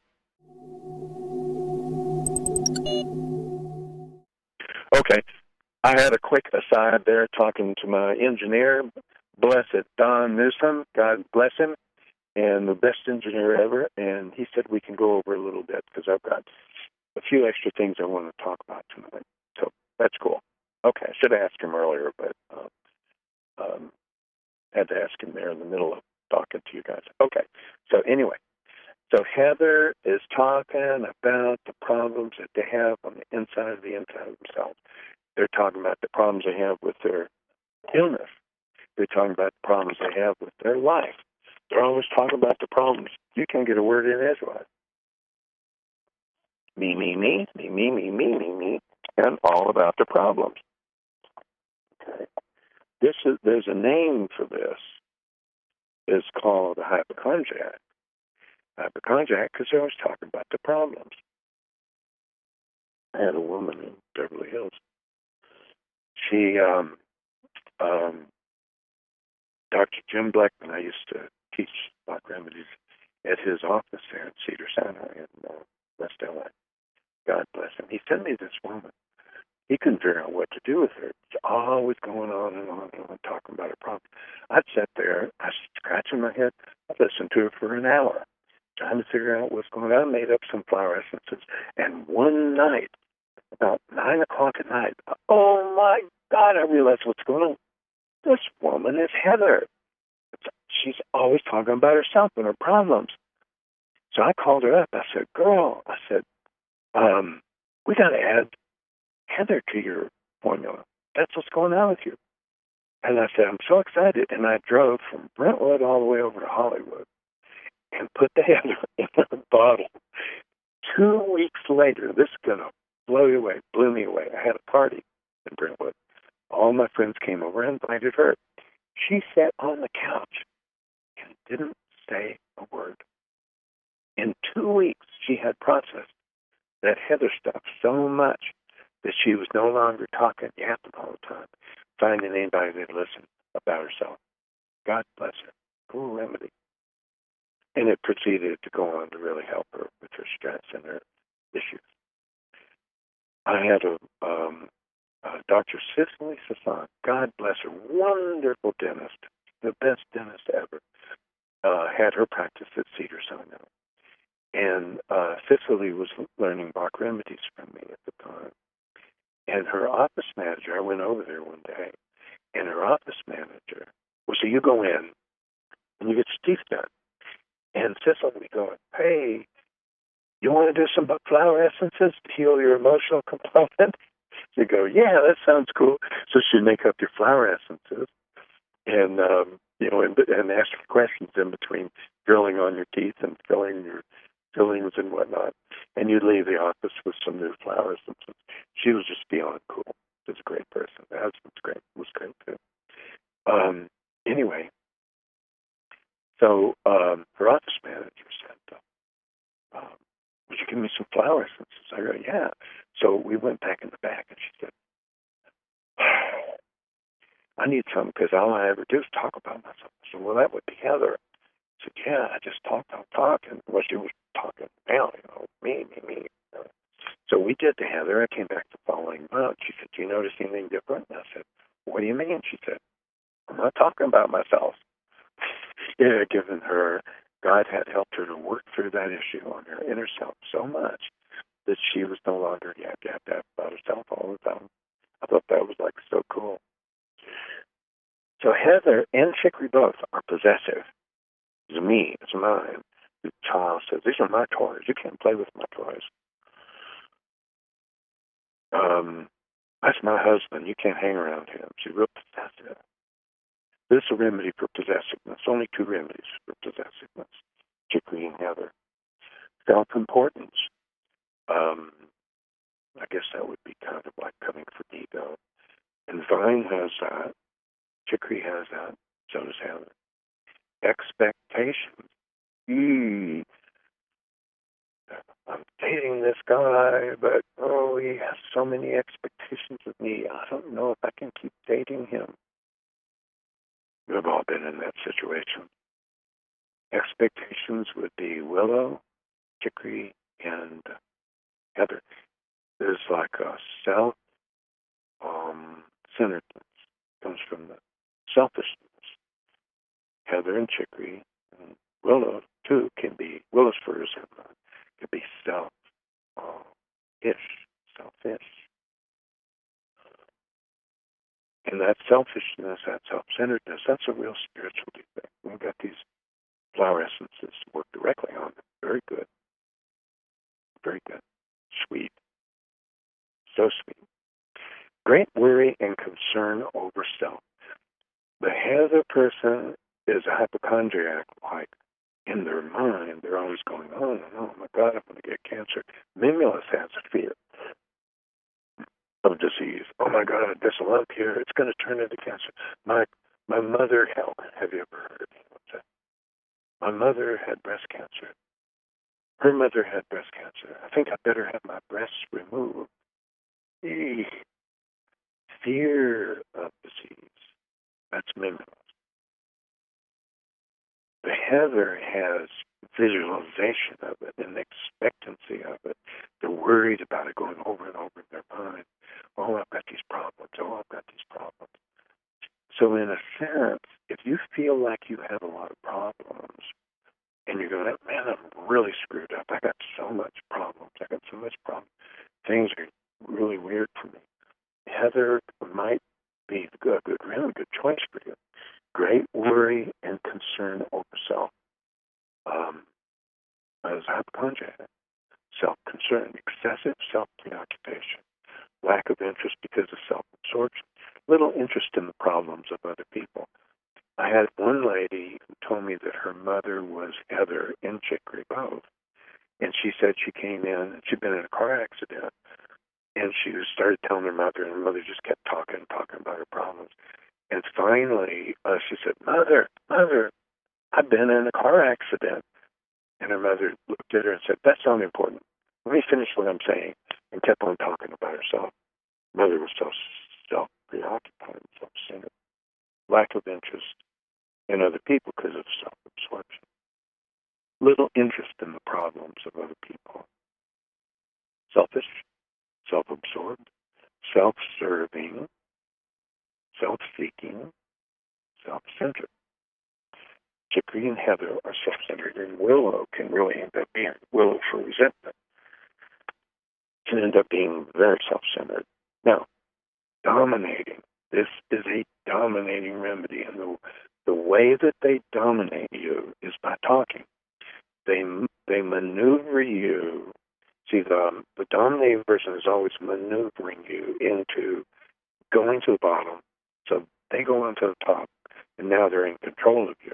Okay. I had a quick aside there talking to my engineer. Blessed Don Newsom. God bless him. And the best engineer ever, and he said we can go over a little bit because I've got a few extra things I want to talk about tonight. So that's cool. Okay, I should have asked him earlier, but um, um, had to ask him there in the middle of talking to you guys. Okay, so anyway, so Heather is talking about the problems that they have on the inside of the inside of themselves. They're talking about the problems they have with their illness. They're talking about the problems they have with their life. They're always talking about the problems. You can't get a word in edgewise. Me, me, me, me, me, me, me, me, me, and all about the problems. Okay. This is there's a name for this. It's called a hypochondriac. Hypochondriac because they're always talking about the problems. I had a woman in Beverly Hills. She, um, um, Doctor Jim Blackman, I used to teach Bach remedies at his office there in Cedar Sinai in uh, West L A. God bless him. He sent me this woman. He couldn't figure out what to do with her. It's always going on and on and on, talking about her problem. I'd sit there, I was scratching my head. I'd listen to her for an hour, trying to figure out what's going on. I made up some flower essences. And one night, about nine o'clock at night, oh my God, I realized what's going on. This woman is Heather. She's always talking about herself and her problems. So I called her up. I said, girl, I said, um, we got to add Heather to your formula. That's what's going on with you. And I said, I'm so excited. And I drove from Brentwood all the way over to Hollywood and put the Heather in a bottle. Two weeks later, this is going to blow you away, blew me away. I had a party in Brentwood. All my friends came over and invited her. She sat on the couch and didn't say a word. In two weeks, she had processed that Heather stuff so much that she was no longer talking yapping all the time, finding anybody that would listen about herself. God bless her. Cool remedy. And it proceeded to go on to really help her with her stress and her issues. I had a um, uh, Doctor Cicely Sasan, God bless her, wonderful dentist, the best dentist ever, uh, had her practice at Cedar Sinai. And uh, Cicely was learning Bach remedies from me at the time. And her office manager, I went over there one day, and her office manager, well, so you go in, and you get your teeth done. And Cicely would be going, hey, you want to do some flower essences to heal your emotional component? You go, yeah, that sounds cool. So she'd make up your flower essences and, um, you know, and, and ask you questions in between drilling on your teeth and filling your fillings and whatnot. And you'd leave the office with some new flower essences. She was just beyond cool. She was a great person. The husband's great. Was great, too. Um, anyway, so um, her office manager said, um, would you give me some flower essences? I go, yeah. So we went back in the back, and she said, I need some because all I ever do is talk about myself. I said, well, that would be Heather. I said, yeah, I just talked, talked, talked. And well, she was talking now, you know, me, me, me. So we did to Heather. I came back the following month. She said, do you notice anything different? And I said, what do you mean? She said, I'm not talking about myself. Yeah, given her, God had helped her to work through that issue on her inner self so much that she was no longer yap, yap, yap about herself all the time. I thought that was like so cool. So Heather and Chicory both are possessive. It's me, it's mine. The child says, these are my toys. You can't play with my toys. Um, that's my husband. You can't hang around him. She's real possessive. This is a remedy for possessiveness. Only two remedies for possessiveness. Chicory and Heather. Self-importance. Um, I guess that would be kind of like coming from ego. And Vine has that. Chicory has that. So does Heather. Expectations. Mm. I'm dating this guy, but oh, he has so many expectations of me. I don't know if I can keep dating him. We've all been in that situation. Expectations would be Willow, Chicory, and Heather. There's like a self um, centeredness comes from the selfishness. Heather and Chicory and Willow too can be Willow's furs can be self uh, ish, selfish. And that selfishness, that self-centeredness, that's a real spiritual defect. We've got these flower essences work directly on it. Very good. Very good. Sweet. So sweet. Great worry and concern over self. The Heather person is a hypochondriac, like in their mind, they're always going, oh, oh my God, I'm going to get cancer. Mimulus has a fear of disease. Oh my God, this lump here, it's going to turn into cancer. My my mother, hell, have you ever heard of that? My mother had breast cancer. Her mother had breast cancer. I think I better have my breasts removed. Eesh. Fear of disease. That's Mimulus. The Heather has visualization of it and expectancy of it. They're worried about it going over and over in their mind. Oh, I've got these problems. Oh, I've got these problems. So in a sense, if you feel like you have a lot of problems and you're going, man, I'm really screwed up. I got so much problems. I got so much problems. Things are really weird for me. Heather might be a good, good, really good choice for you. Great worry and concern over self. Um, as hypochondriac, self-concern, excessive self-preoccupation, lack of interest because of self-absorption, little interest in the problems of other people. I had one lady who told me that her mother was Heather and Chicory both, and she said she came in, and she'd been in a car accident, and she started telling her mother, and her mother just kept talking, talking about her problems. And finally, uh, she said, Mother, Mother, I've been in a car accident. And her mother looked at her and said, that's not important. Let me finish what I'm saying, and kept on talking about herself. Mother was so self-preoccupied, self-centered, lack of interest in other people because of self-absorption. Little interest in the problems of other people. Selfish, self-absorbed, self-serving, self-seeking, self-centered. Chicory and Heather are self-centered, and Willow can really end up being, Willow for resentment, can end up being very self-centered. Now, dominating. This is a dominating remedy, and the, the way that they dominate you is by talking. They they maneuver you. See, the, the dominating person is always maneuvering you into going to the bottom, so they go on to the top, and now they're in control of you.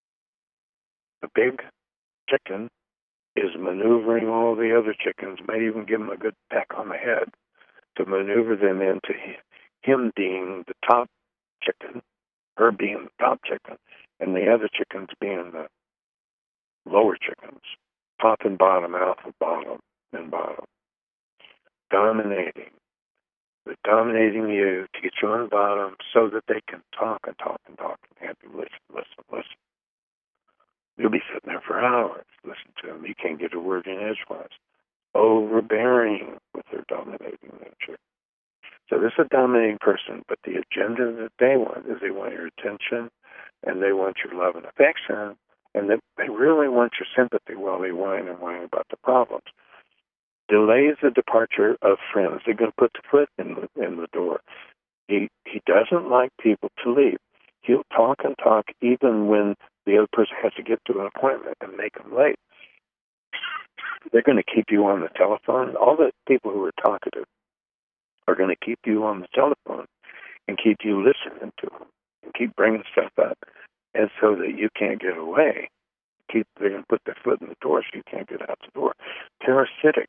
The big chicken is maneuvering all the other chickens, may even give them a good peck on the head to maneuver them into him being the top chicken, her being the top chicken, and the other chickens being the lower chickens, top and bottom, alpha, bottom, and bottom. Dominating. They're dominating you to get you on the bottom so that they can talk and talk and talk and have you listen, listen, listen. You'll be sitting there for hours, listen to them. You can't get a word in edgewise. Overbearing with their dominating nature. So this is a dominating person, but the agenda that they want is they want your attention, and they want your love and affection, and they, they really want your sympathy while they whine and whine about the problems. Delays the departure of friends. They're going to put the foot in the, in the door. He, he doesn't like people to leave. He'll talk and talk even when the other person has to get to an appointment and make them late. They're going to keep you on the telephone. All the people who are talkative are going to keep you on the telephone and keep you listening to them and keep bringing stuff up, and so that you can't get away. Keep they're going to put their foot in the door so you can't get out the door. Parasitic.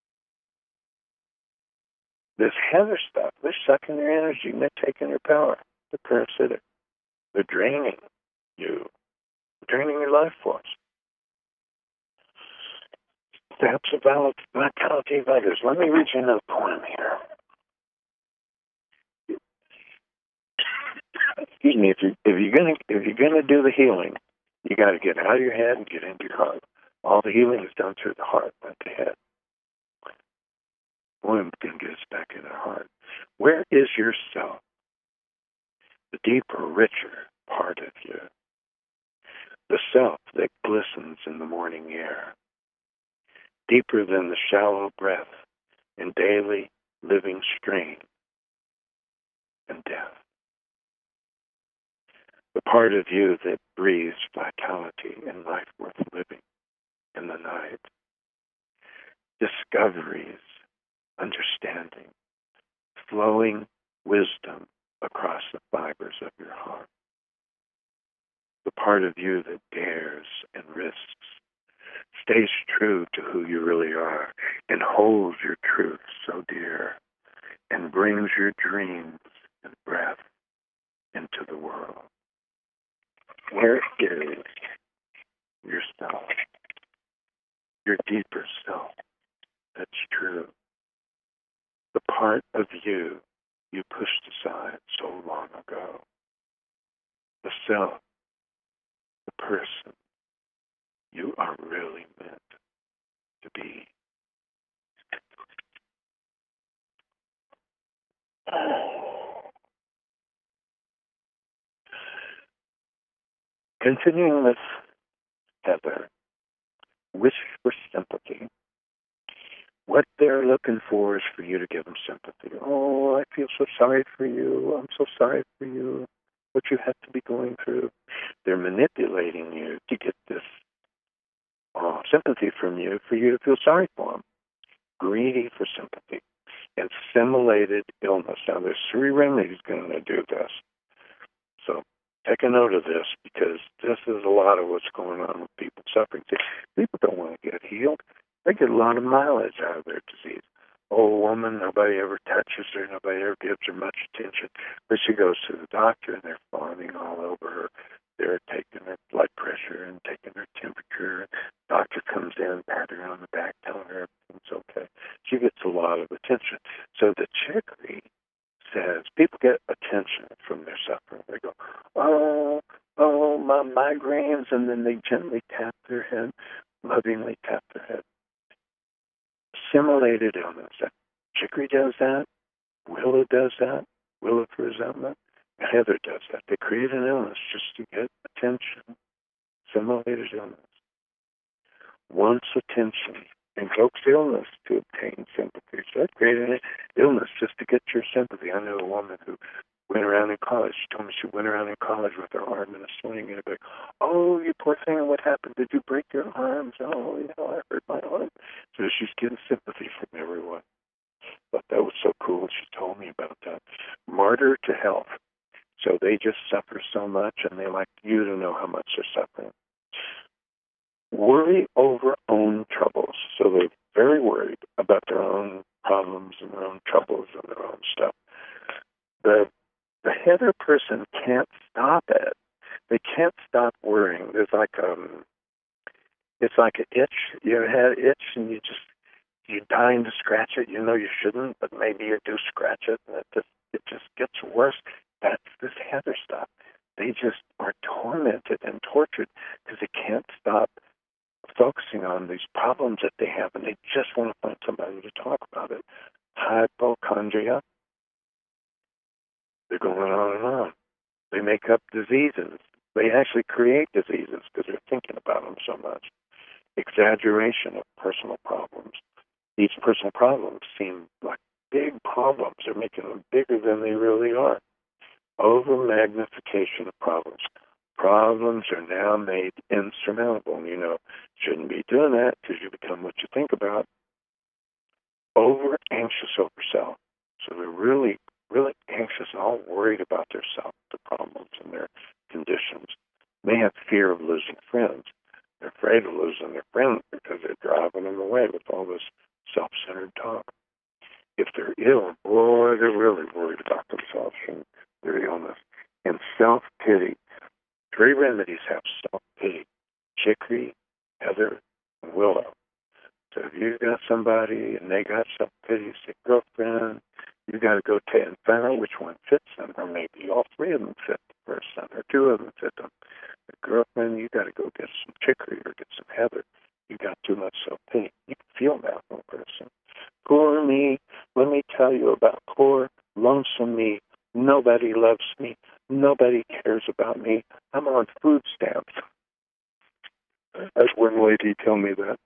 This Heather stuff, they're sucking your energy and they're taking your power. They're parasitic. They're draining you, they're draining your life force. That's a valid vitality of others. Let me read you another poem here. Excuse me. If you if you're gonna if you're gonna do the healing, you got to get out of your head and get into your heart. All the healing is done through the heart, not the head. Poem can get us back in our heart. Where is your self? The deeper, richer part of you. The self that glistens in the morning air. Deeper than the shallow breath in daily living strain and death. The part of you that breathes vitality and life worth living in the night. Discoveries, understanding, flowing wisdom across the fibers of your heart. The part of you that dares and risks, stays true to who you really are, and holds your truth so dear, and brings your dreams and breath into the world. Where is yourself, your deeper self that's true? The part of you you pushed aside so long ago. The self, the person you are really meant to be. Continuing with Heather, wish for sympathy. What they're looking for is for you to give them sympathy. Oh, I feel so sorry for you. I'm so sorry for you. What you have to be going through. They're manipulating you to get this uh, sympathy from you for you to feel sorry for them. Greedy for sympathy. And simulated illness. Now, there's three remedies going to do this. So take a note of this, because this is a lot of what's going on with people suffering. See, people don't want to get healed. They get a lot of mileage out of their disease. Old woman, nobody ever touches her, nobody ever gives her much attention. But she goes to the doctor, and they're fawning all over her. They're taking her blood pressure and taking her temperature. Doctor comes in, patting her on the back, telling her everything's okay. She gets a lot of attention. So the chicory says people get attention from their suffering. They go, oh, oh, my migraines, and then they gently tap their head, lovingly tap their head. Simulated illness. Chicory does that. Willow does that. Willow for resentment. Heather does that. They create an illness just to get attention. Simulated illness. Wants attention. Invokes illness to obtain sympathy. So that created an illness just to get your sympathy. I know a woman who went around in college. She told me she went around in college with her arm in a sling, and everybody, oh, you poor thing, what happened? Did you break your arms? Oh, you know, I hurt my arm. So she's getting sympathy from everyone. But that was so cool. She told me about that. Martyr to health. So they just suffer so much, and they like you to know how much they're suffering. Worry over own troubles. So they're very worried about their own problems and their own troubles and their own stuff. The the Heather person can't stop it. They can't stop worrying. There's like um, it's like an itch. You ever had an itch and you just you're dying to scratch it. You know you shouldn't, but maybe you do scratch it, and it just it just gets worse. That's this Heather stuff. They just are tormented and tortured because they can't stop these problems that they have, and they just want to find somebody to talk about it. Hypochondria. They're going on and on. They make up diseases. They actually create diseases because they're thinking about them so much. Exaggeration of personal problems. These personal problems seem like big problems. They're making them bigger than they really are. Over-magnification of problems. Problems are now made insurmountable. You know, shouldn't be doing that because you become what you think about. Over-anxious over self. So they're really, really anxious and all worried about their self, the problems and their conditions. They have fear of losing friends. They're afraid of losing their friends because they're driving them away with all this self-centered talk. If they're ill, boy, they're really worried about themselves and their illness. And self-pity. Three remedies have self-pity. Chicory, heather, and willow. So if you've got somebody and they got self-pity, say, girlfriend, you got to go to and find out which one fits them, or maybe all three of them fit the person, or two of them fit them. But girlfriend, you got to go get some chicory or get some heather. You got too much self-pity. You can feel that one person. Poor me, let me tell you about poor, lonesome me. Nobody loves me. Nobody cares about me. I'm on food stamps. That's one lady tell me that.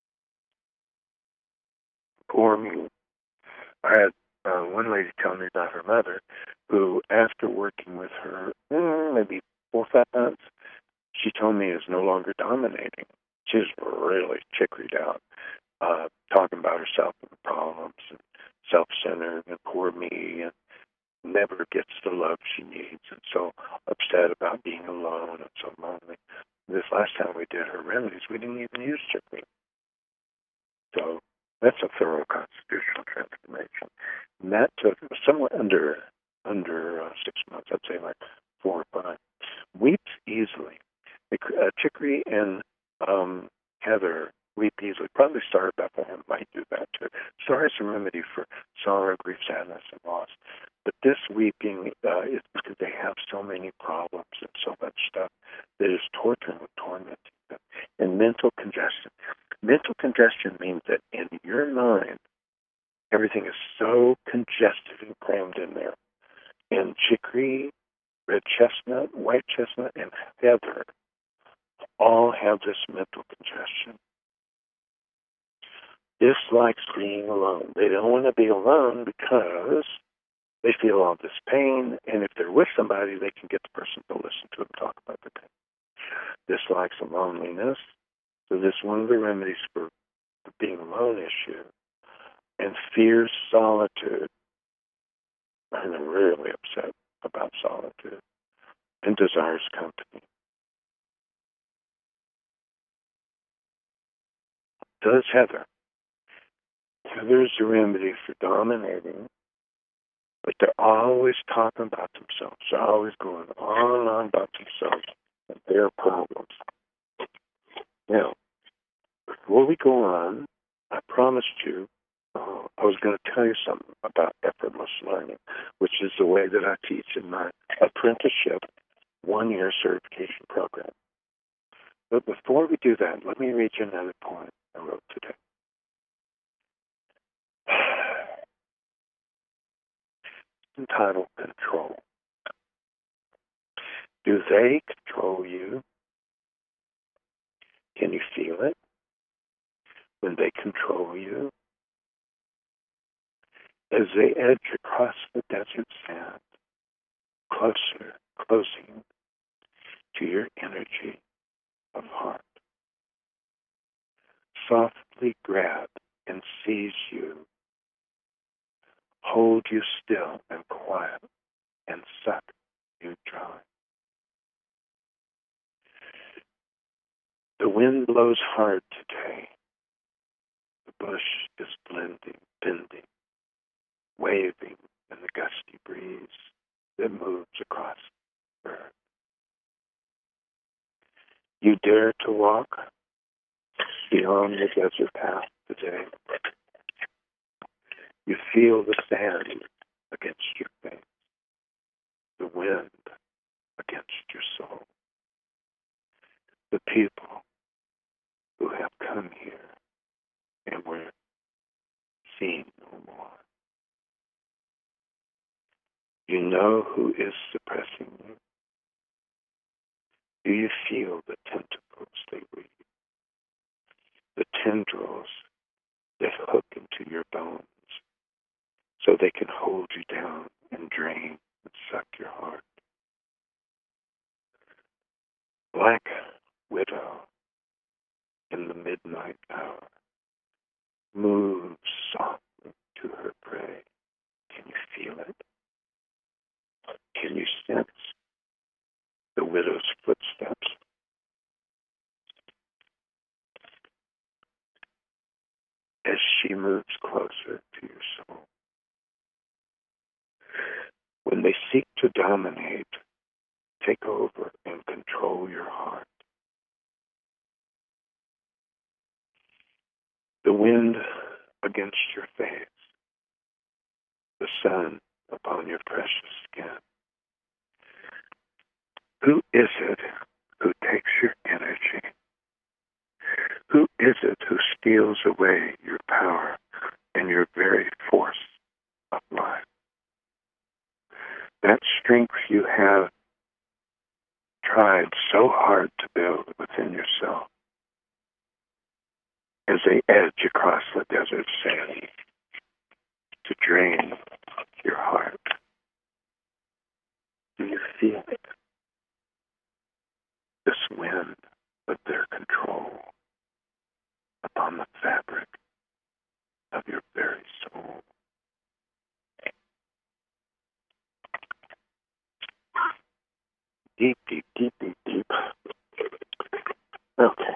Poor me. I had uh, one lady tell me about her mother, who, after working with her mm, maybe four or five months, she told me is no longer dominating. She's really chickoried out, uh, talking about herself and the problems and self-centered and poor me and never gets the love she needs and so upset about being alone and so lonely. This last time we did her remedies, we didn't even use chicory. So that's a thorough constitutional transformation. And that took somewhere under under uh, six months, I'd say like four or five. Weeps easily. Uh, chicory and um, heather weep easily. Probably Star of Bethlehem might do that too. Star is a remedy for sorrow, grief, sadness, and loss. But this weeping uh, is because they have so many problems and so much stuff that is torturing and tormenting them. And mental congestion. Mental congestion means that in your mind, everything is so congested and crammed in there. And chicory, red chestnut, white chestnut, and heather all have this mental congestion. Dislikes being alone. They don't want to be alone because they feel all this pain, and if they're with somebody, they can get the person to listen to them talk about the pain. Dislikes of loneliness. So this is one of the remedies for the being alone issue. And fears solitude. I'm really upset about solitude. And desires company. Does heather. Heather's a remedy for dominating, but they're always talking about themselves. They're always going on and on about themselves and their problems. Now, before we go on, I promised you uh, I was going to tell you something about effortless learning, which is the way that I teach in my apprenticeship one-year certification program. But before we do that, let me read you another point I wrote today. It's entitled Control. Do they control you? Can you feel it when they control you? As they edge across the desert sand, closer, closing to your energy of heart, softly grab and seize you, hold you still and quiet, and suck you dry. The wind blows hard today. The bush is blending, bending, waving in the gusty breeze that moves across the earth. You dare to walk beyond the desert path today. You feel the sand against your face, the wind against your soul. The people who have come here Do you feel the tentacles they weave? The tendrils that hook into your bones so they can hold you down and drain and suck your heart. Black widow in the midnight hour moves softly to her prey. Can you feel it? Can you sense the widow's footsteps? As she moves closer to your soul. When they seek to dominate, take over and control your heart. The wind against your face, the sun upon your precious skin. Who is it who takes your energy? Who is it who steals away your power and your very force of life? That strength you have tried so hard to build within yourself as they edge across the desert sand to drain your heart. Do you feel it? This wind of their control upon the fabric of your very soul. Deep, deep, deep, deep, deep. Okay.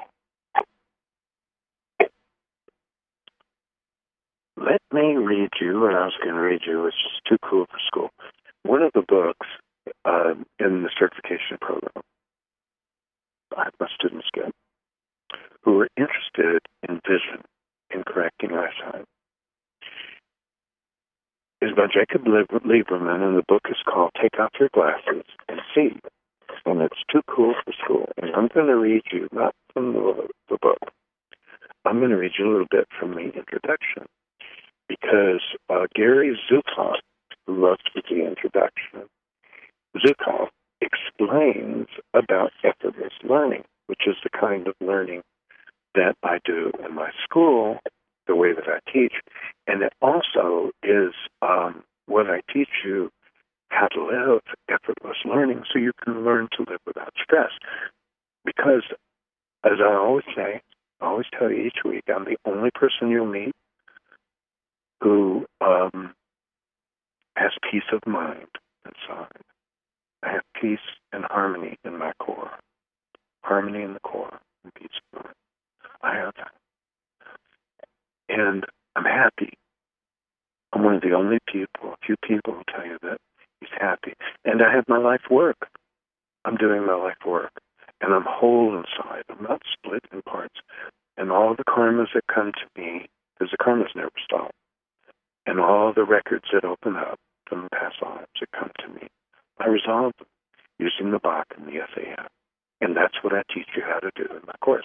Let me read you, and I was going to read you, it's just too cool for school. One of the books uh, in the certification program I have my students get who are interested in vision, in correcting eyesight, is by Jacob Lieberman, and the book is called Take Off Your Glasses and See. And it's too cool for school. And I'm going to read you, not from the, the book, I'm going to read you a little bit from the introduction. Because uh, Gary Zukav, who wrote the introduction, Zukav explains about effortless learning, which is the kind of learning that I do in my school, the way that I teach. And it also is um, what I teach you how to live effortless learning so you can learn to live without stress. Because, as I always say, I always tell you each week, I'm the only person you'll meet who um, has peace of mind inside. I have peace and harmony in my core. Harmony in the core and peace of mind. I have that. And I'm happy. I'm one of the only people, a few people will tell you that he's happy. And I have my life work. I'm doing my life work. And I'm whole inside. I'm not split in parts. And all the karmas that come to me, because the karmas never stop, and all the records that open up from past lives that come to me, I resolve them using the Bach and the S A F. And that's what I teach you how to do in my course.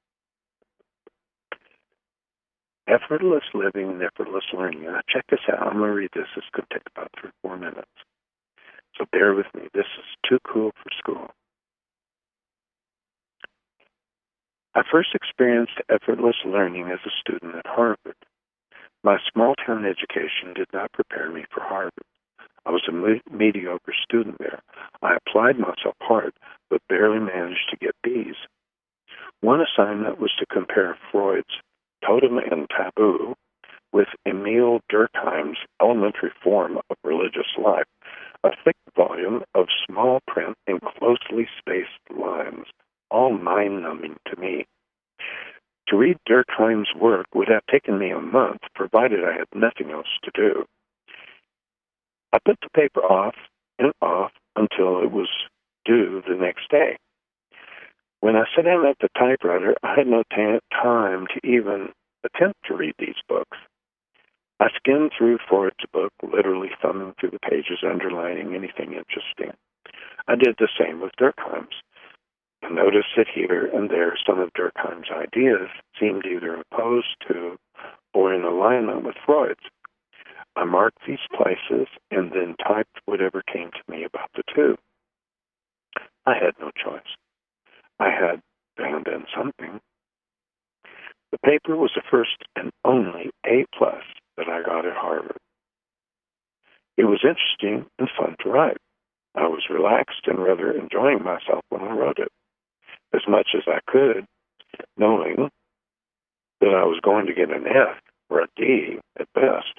Effortless living and effortless learning. Now check this out. I'm going to read this. It's going to take about three or four minutes. So bear with me. This is too cool for school. I first experienced effortless learning as a student at Harvard. My small-town education did not prepare me for Harvard. I was a me- mediocre student there. I applied myself hard, but barely managed to get B's. One assignment was to compare Freud's Totem and Taboo with Emile Durkheim's Elementary Form of Religious Life, a thick volume of small print and closely spaced lines, all mind-numbing to me. To read Durkheim's work would have taken me a month, provided I had nothing else to do. I put the paper off and off until it was due the next day. When I sat down at the typewriter, I had no t- time to even attempt to read these books. I skimmed through Freud's book, literally thumbing through the pages, underlining anything interesting. I did the same with Durkheim's. I noticed that here and there some of Durkheim's ideas seemed either opposed to or in alignment with Freud's. I marked these places and then typed whatever came to me about the two. I had no choice. I had found in something. The paper was the first and only A plus that I got at Harvard. It was interesting and fun to write. I was relaxed and rather enjoying myself when I wrote it, as much as I could, knowing that I was going to get an F or a D at best.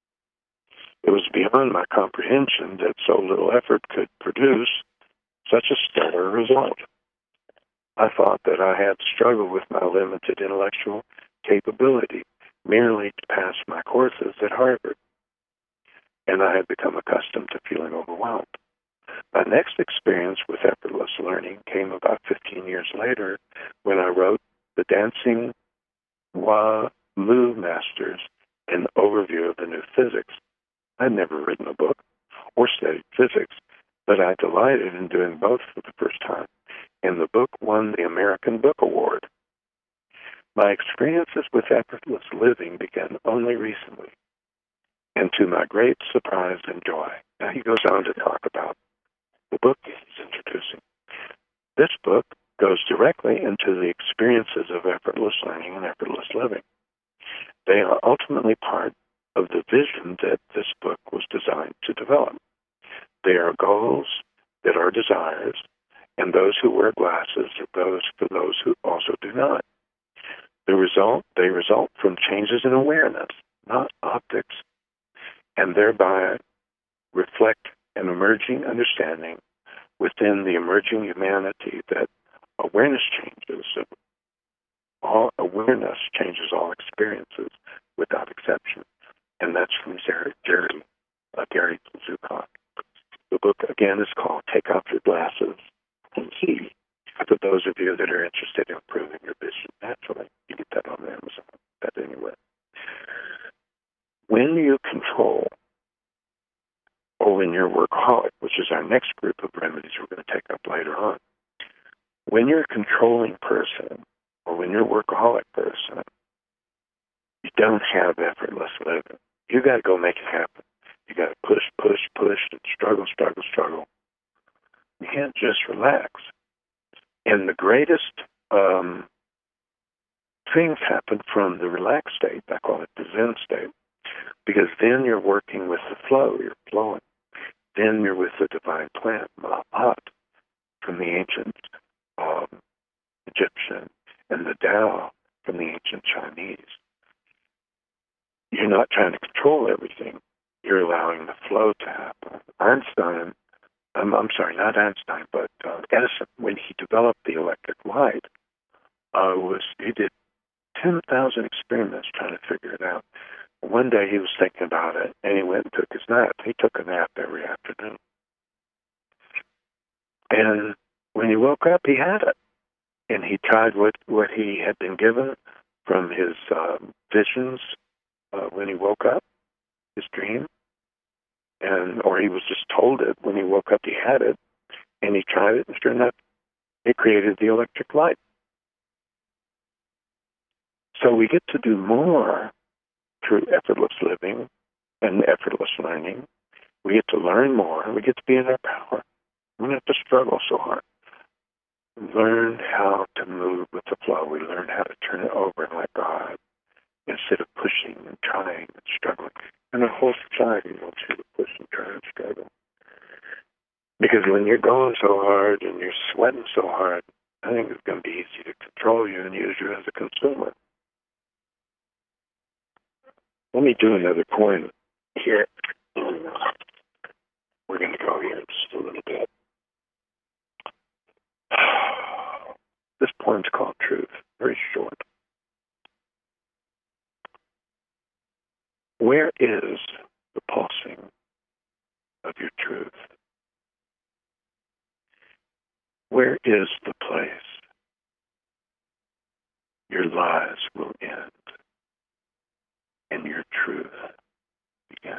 It was beyond my comprehension that so little effort could produce such a stellar result. I thought that I had struggled with my limited intellectual capability merely to pass my courses at Harvard, and I had become accustomed to feeling overwhelmed. My next experience with effortless learning came about fifteen years later when I wrote The Dancing Wa Mu Masters, an overview of the new physics. I'd never written a book or studied physics, but I delighted in doing both for the first time, and the book won the American Book Award. My experiences with effortless living began only recently, and to my great surprise and joy. Now he goes on to talk about the book he's introducing. This book goes directly into the experiences of effortless learning and effortless living. They are ultimately part of the vision that this book was designed to develop. They are goals that are desires, and those who wear glasses are those for those who also do not. The result, they result from changes in awareness, not optics, and thereby reflect an emerging understanding within the emerging humanity that awareness changes. All awareness changes all experiences without exception. And that's from Jerry, Jerry, uh, Gary Zukav. The book, again, is called Take Off Your Glasses and See. For those of you that are interested in improving your vision naturally, you get that on Amazon. But anyway, when you control, or when you're workaholic, which is our next group of remedies we're going to take up later on, when you're a controlling person, or when you're a workaholic person, you don't have effortless living. You got to go make it happen. You got to push, push, push, and struggle, struggle, struggle. You can't just relax. And the greatest um, things happen from the relaxed state. I call it the Zen state, because then you're working with the flow. You're flowing. Then you're with the divine plant, Mahat, from the ancient um, Egyptian, and the Tao from the ancient Chinese. You're not trying to control everything. You're allowing the flow to happen. Einstein, um, I'm sorry, not Einstein, but uh, Edison, when he developed the electric light, uh, was he did ten thousand experiments trying to figure it out. One day he was thinking about it, and he went and took his nap. He took a nap every afternoon. And when he woke up, he had it. And he tried what, what he had been given from his um, visions uh, when he woke up, his dream. And or he was just told it. When he woke up, he had it. And he tried it, and sure enough, it created the electric light. So we get to do more through effortless living and effortless learning. We get to learn more. We get to be in our power. We don't have to struggle so hard. We learn how to move with the flow. We learn how to turn it over and let God, instead of pushing and trying and struggling. And the whole society wants you to push and try and struggle. Because when you're going so hard and you're sweating so hard, I think it's going to be easy to control you and use you as a consumer. Let me do another point here. We're going to go here just a little bit. This poem's called Truth, very short. Where is the pulsing of your truth? Where is the place your lies will end and your truth begins?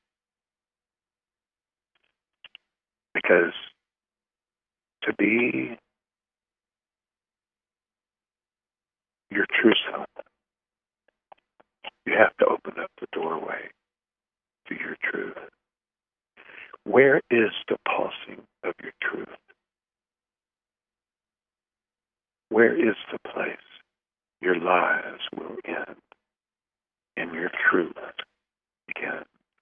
Because to be your true self, you have to open up the doorway to your truth. Where is the pulsing of your truth? where is the place your lies will end and your truth begin?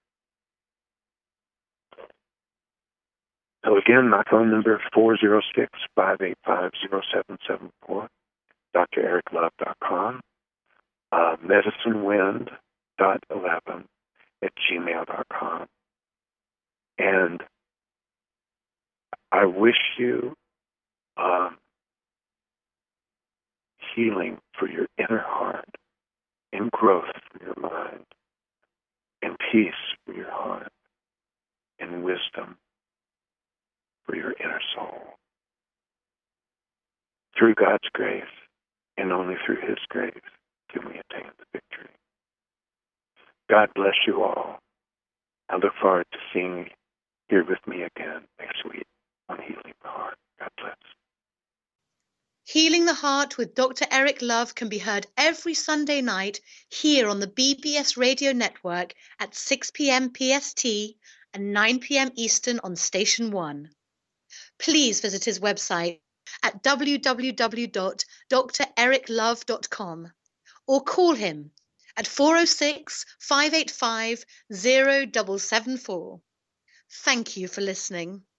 So again, my phone number is four oh six, five eight five, oh seven seven four, d r eric love dot com, uh, medicinewind dot eleven at gmail dot com. And I wish you um, healing for your inner heart, and growth for your mind, and peace for your heart, and wisdom for your inner soul. Through God's grace, and only through His grace, can we attain the victory. God bless you all. I look forward to seeing you here with me again next week on Healing the Heart. God bless. Healing the Heart with Doctor Eric Love can be heard every Sunday night here on the B B S Radio Network at six p.m. P S T and nine p.m. Eastern on Station one. Please visit his website at w w w dot d r eric love dot com or call him at four oh six, five eight five, oh seven seven four. Thank you for listening.